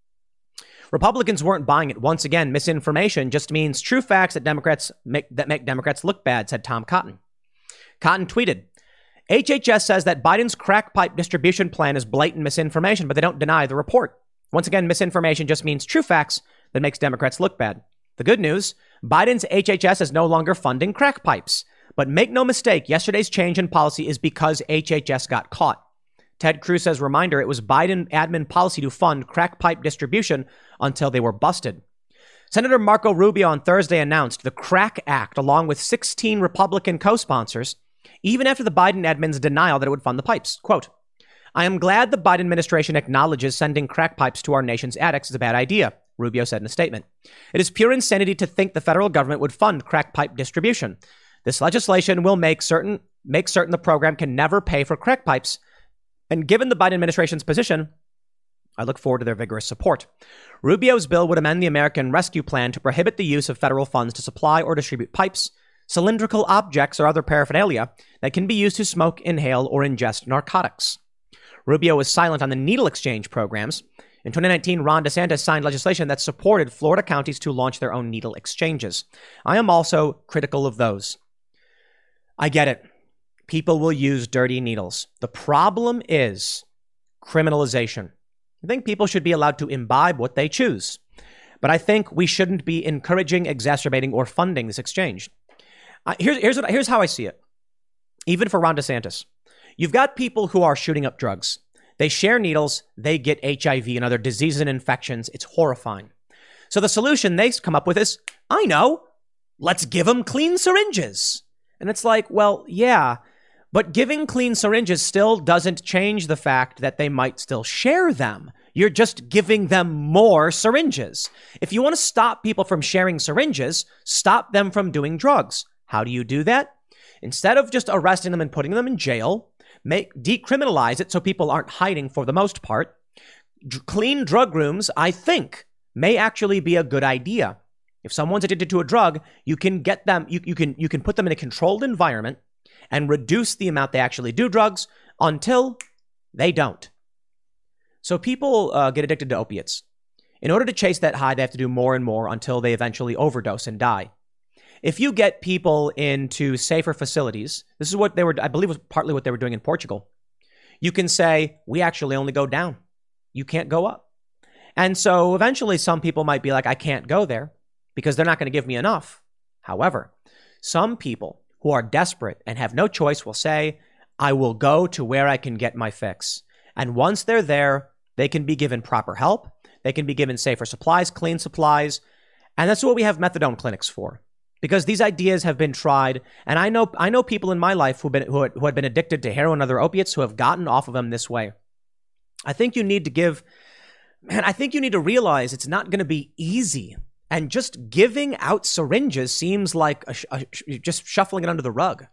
Republicans weren't buying it. Once again, misinformation just means true facts that Democrats make, that make Democrats look bad, said Tom Cotton. Cotton tweeted, H H S says that Biden's crack pipe distribution plan is blatant misinformation, but they don't deny the report. Once again, misinformation just means true facts that makes Democrats look bad. The good news, Biden's H H S is no longer funding crack pipes. But make no mistake, yesterday's change in policy is because H H S got caught. Ted Cruz says, reminder, it was Biden admin policy to fund crack pipe distribution until they were busted. Senator Marco Rubio on Thursday announced the Crack Act along with sixteen Republican co-sponsors, even after the Biden admin's denial that it would fund the pipes. Quote, I am glad the Biden administration acknowledges sending crack pipes to our nation's addicts is a bad idea, Rubio said in a statement. It is pure insanity to think the federal government would fund crack pipe distribution. This legislation will make certain make certain the program can never pay for crack pipes. And given the Biden administration's position, I look forward to their vigorous support. Rubio's bill would amend the American Rescue Plan to prohibit the use of federal funds to supply or distribute pipes, cylindrical objects, or other paraphernalia that can be used to smoke, inhale, or ingest narcotics. Rubio was silent on the needle exchange programs. In twenty nineteen, Ron DeSantis signed legislation that supported Florida counties to launch their own needle exchanges. I am also critical of those. I get it. People will use dirty needles. The problem is criminalization. I think people should be allowed to imbibe what they choose. But I think we shouldn't be encouraging, exacerbating, or funding this exchange. Uh, here's, here's, what, here's how I see it. Even for Ron DeSantis, you've got people who are shooting up drugs. They share needles. They get H I V and other diseases and infections. It's horrifying. So the solution they come up with is, I know, let's give them clean syringes. And it's like, well, yeah, but giving clean syringes still doesn't change the fact that they might still share them. You're just giving them more syringes. If you want to stop people from sharing syringes, stop them from doing drugs. How do you do that? Instead of just arresting them and putting them in jail, make decriminalize it so people aren't hiding for the most part. D- clean drug rooms, I think, may actually be a good idea. If someone's addicted to a drug, you can get them, you, you can you can put them in a controlled environment and reduce the amount they actually do drugs until they don't. So people uh, get addicted to opiates. In order to chase that high, they have to do more and more until they eventually overdose and die. If you get people into safer facilities, this is what they were, I believe was partly what they were doing in Portugal. You can say, we actually only go down. You can't go up. And so eventually some people might be like, I can't go there because they're not going to give me enough. However, some people who are desperate and have no choice will say, I will go to where I can get my fix. And once they're there, they can be given proper help. They can be given safer supplies, clean supplies. And that's what we have methadone clinics for. because these ideas have been tried. And I know I know people in my life who've been, who, who had been addicted to heroin and other opiates who have gotten off of them this way. I think you need to give, man, I think you need to realize it's not going to be easy. And just giving out syringes seems like a, a, just shuffling it under the rug.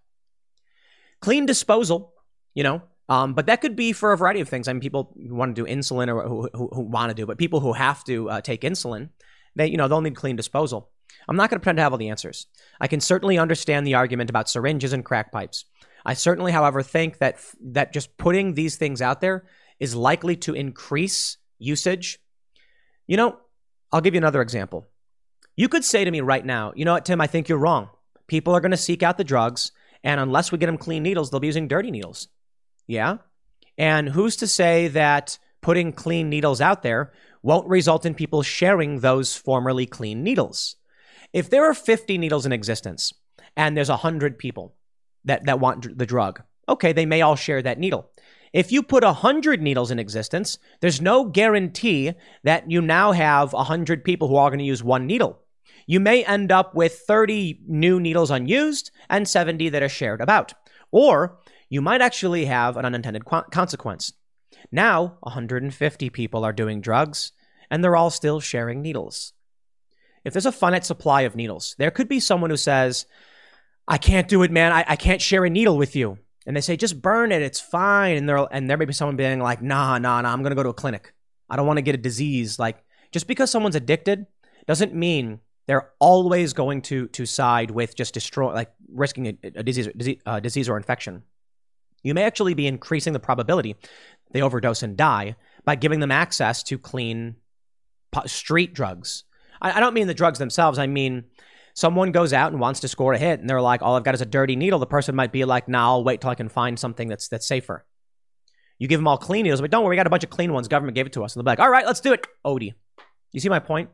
Clean disposal, you know, um, but that could be for a variety of things. I mean, people who want to do insulin or who, who, who want to do, but people who have to uh, take insulin, they, you know, they'll need clean disposal. I'm not going to pretend to have all the answers. I can certainly understand the argument about syringes and crack pipes. I certainly, however, think that that just putting these things out there is likely to increase usage. You know, I'll give you another example. You could say to me right now, you know what, Tim, I think you're wrong. People are going to seek out the drugs, and unless we get them clean needles, they'll be using dirty needles. Yeah? And who's to say that putting clean needles out there won't result in people sharing those formerly clean needles? If there are fifty needles in existence, and there's one hundred people that, that want the drug, okay, they may all share that needle. If you put one hundred needles in existence, there's no guarantee that you now have one hundred people who are going to use one needle. You may end up with thirty new needles unused and seventy that are shared about. Or you might actually have an unintended qu- consequence. Now, one hundred fifty people are doing drugs, and they're all still sharing needles. If there's a finite supply of needles, there could be someone who says, I can't do it, man. I, I can't share a needle with you. And they say, just burn it. It's fine. And there, and there may be someone being like, nah, nah, nah, I'm going to go to a clinic. I don't want to get a disease. Like, just because someone's addicted doesn't mean they're always going to to side with just destroy, like risking a, a disease, disease, uh, disease or infection. You may actually be increasing the probability they overdose and die by giving them access to clean street drugs. I, I don't mean the drugs themselves. I mean, someone goes out and wants to score a hit, and they're like, all I've got is a dirty needle. The person might be like, nah, I'll wait till I can find something that's that's safer. You give them all clean needles, but don't worry, we got a bunch of clean ones. Government gave it to us. And they'll be like, all right, let's do it. Odie. You see my point?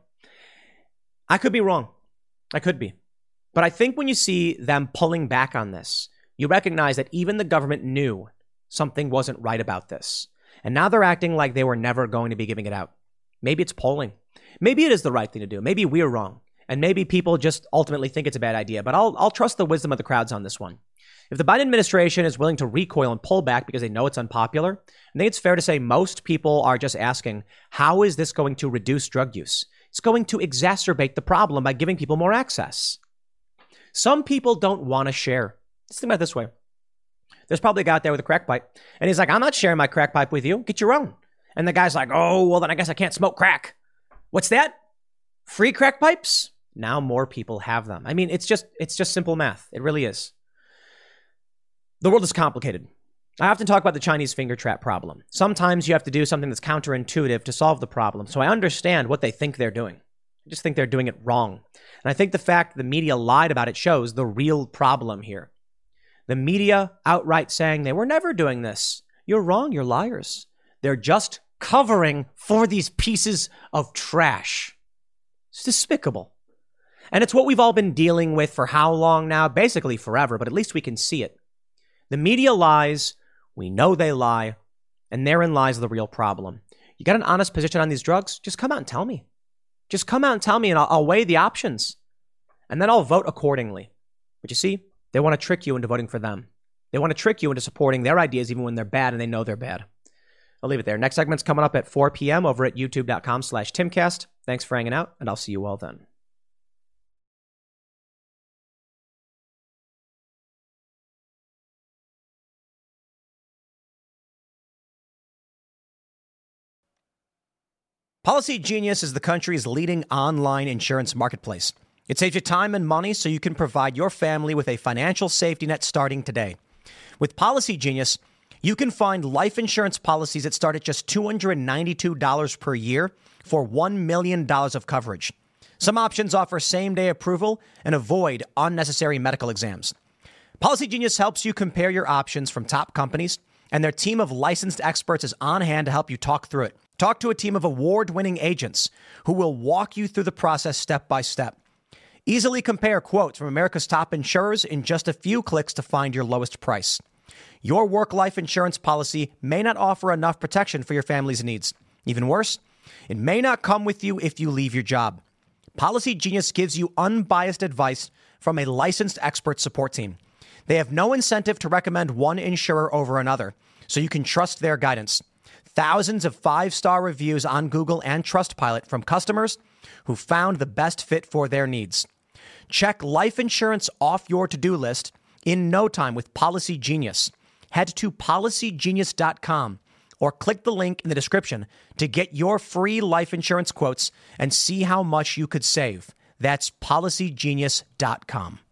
I could be wrong. I could be. But I think when you see them pulling back on this, you recognize that even the government knew something wasn't right about this. And now they're acting like they were never going to be giving it out. Maybe it's polling. Maybe it is the right thing to do. Maybe we're wrong. And maybe people just ultimately think it's a bad idea. But I'll I'll trust the wisdom of the crowds on this one. If the Biden administration is willing to recoil and pull back because they know it's unpopular, I think it's fair to say most people are just asking, how is this going to reduce drug use? It's going to exacerbate the problem by giving people more access. Some people don't want to share. Let's think about it this way. There's probably a guy out there with a crack pipe, and he's like, I'm not sharing my crack pipe with you. Get your own. And the guy's like, oh, well, then I guess I can't smoke crack. What's that? Free crack pipes? Now more people have them. I mean, it's just it's just simple math. It really is. The world is complicated. I often talk about the Chinese finger trap problem. Sometimes you have to do something that's counterintuitive to solve the problem. So I understand what they think they're doing. I just think they're doing it wrong. And I think the fact the media lied about it shows the real problem here. The media outright saying they were never doing this. You're wrong. You're liars. They're just covering for these pieces of trash. It's despicable. And it's what we've all been dealing with for how long now? Basically forever, but at least we can see it. The media lies. We know they lie. And therein lies the real problem. You got an honest position on these drugs? Just come out and tell me. Just come out and tell me, and I'll, I'll weigh the options. And then I'll vote accordingly. But you see, they want to trick you into voting for them. They want to trick you into supporting their ideas even when they're bad and they know they're bad. I'll leave it there. Next segment's coming up at four p.m. over at youtube.com slash Timcast. Thanks for hanging out, and I'll see you all then. Policy Genius is the country's leading online insurance marketplace. It saves you time and money so you can provide your family with a financial safety net starting today. With Policy Genius, you can find life insurance policies that start at just two hundred ninety-two dollars per year for one million dollars of coverage. Some options offer same-day approval and avoid unnecessary medical exams. Policy Genius helps you compare your options from top companies, and their team of licensed experts is on hand to help you talk through it. Talk to a team of award-winning agents who will walk you through the process step by step. Easily compare quotes from America's top insurers in just a few clicks to find your lowest price. Your work-life insurance policy may not offer enough protection for your family's needs. Even worse, it may not come with you if you leave your job. Policy Genius gives you unbiased advice from a licensed expert support team. They have no incentive to recommend one insurer over another, so you can trust their guidance. Thousands of five-star reviews on Google and Trustpilot from customers who found the best fit for their needs. Check life insurance off your to-do list in no time with Policy Genius. Head to policy genius dot com or click the link in the description to get your free life insurance quotes and see how much you could save. That's policy genius dot com.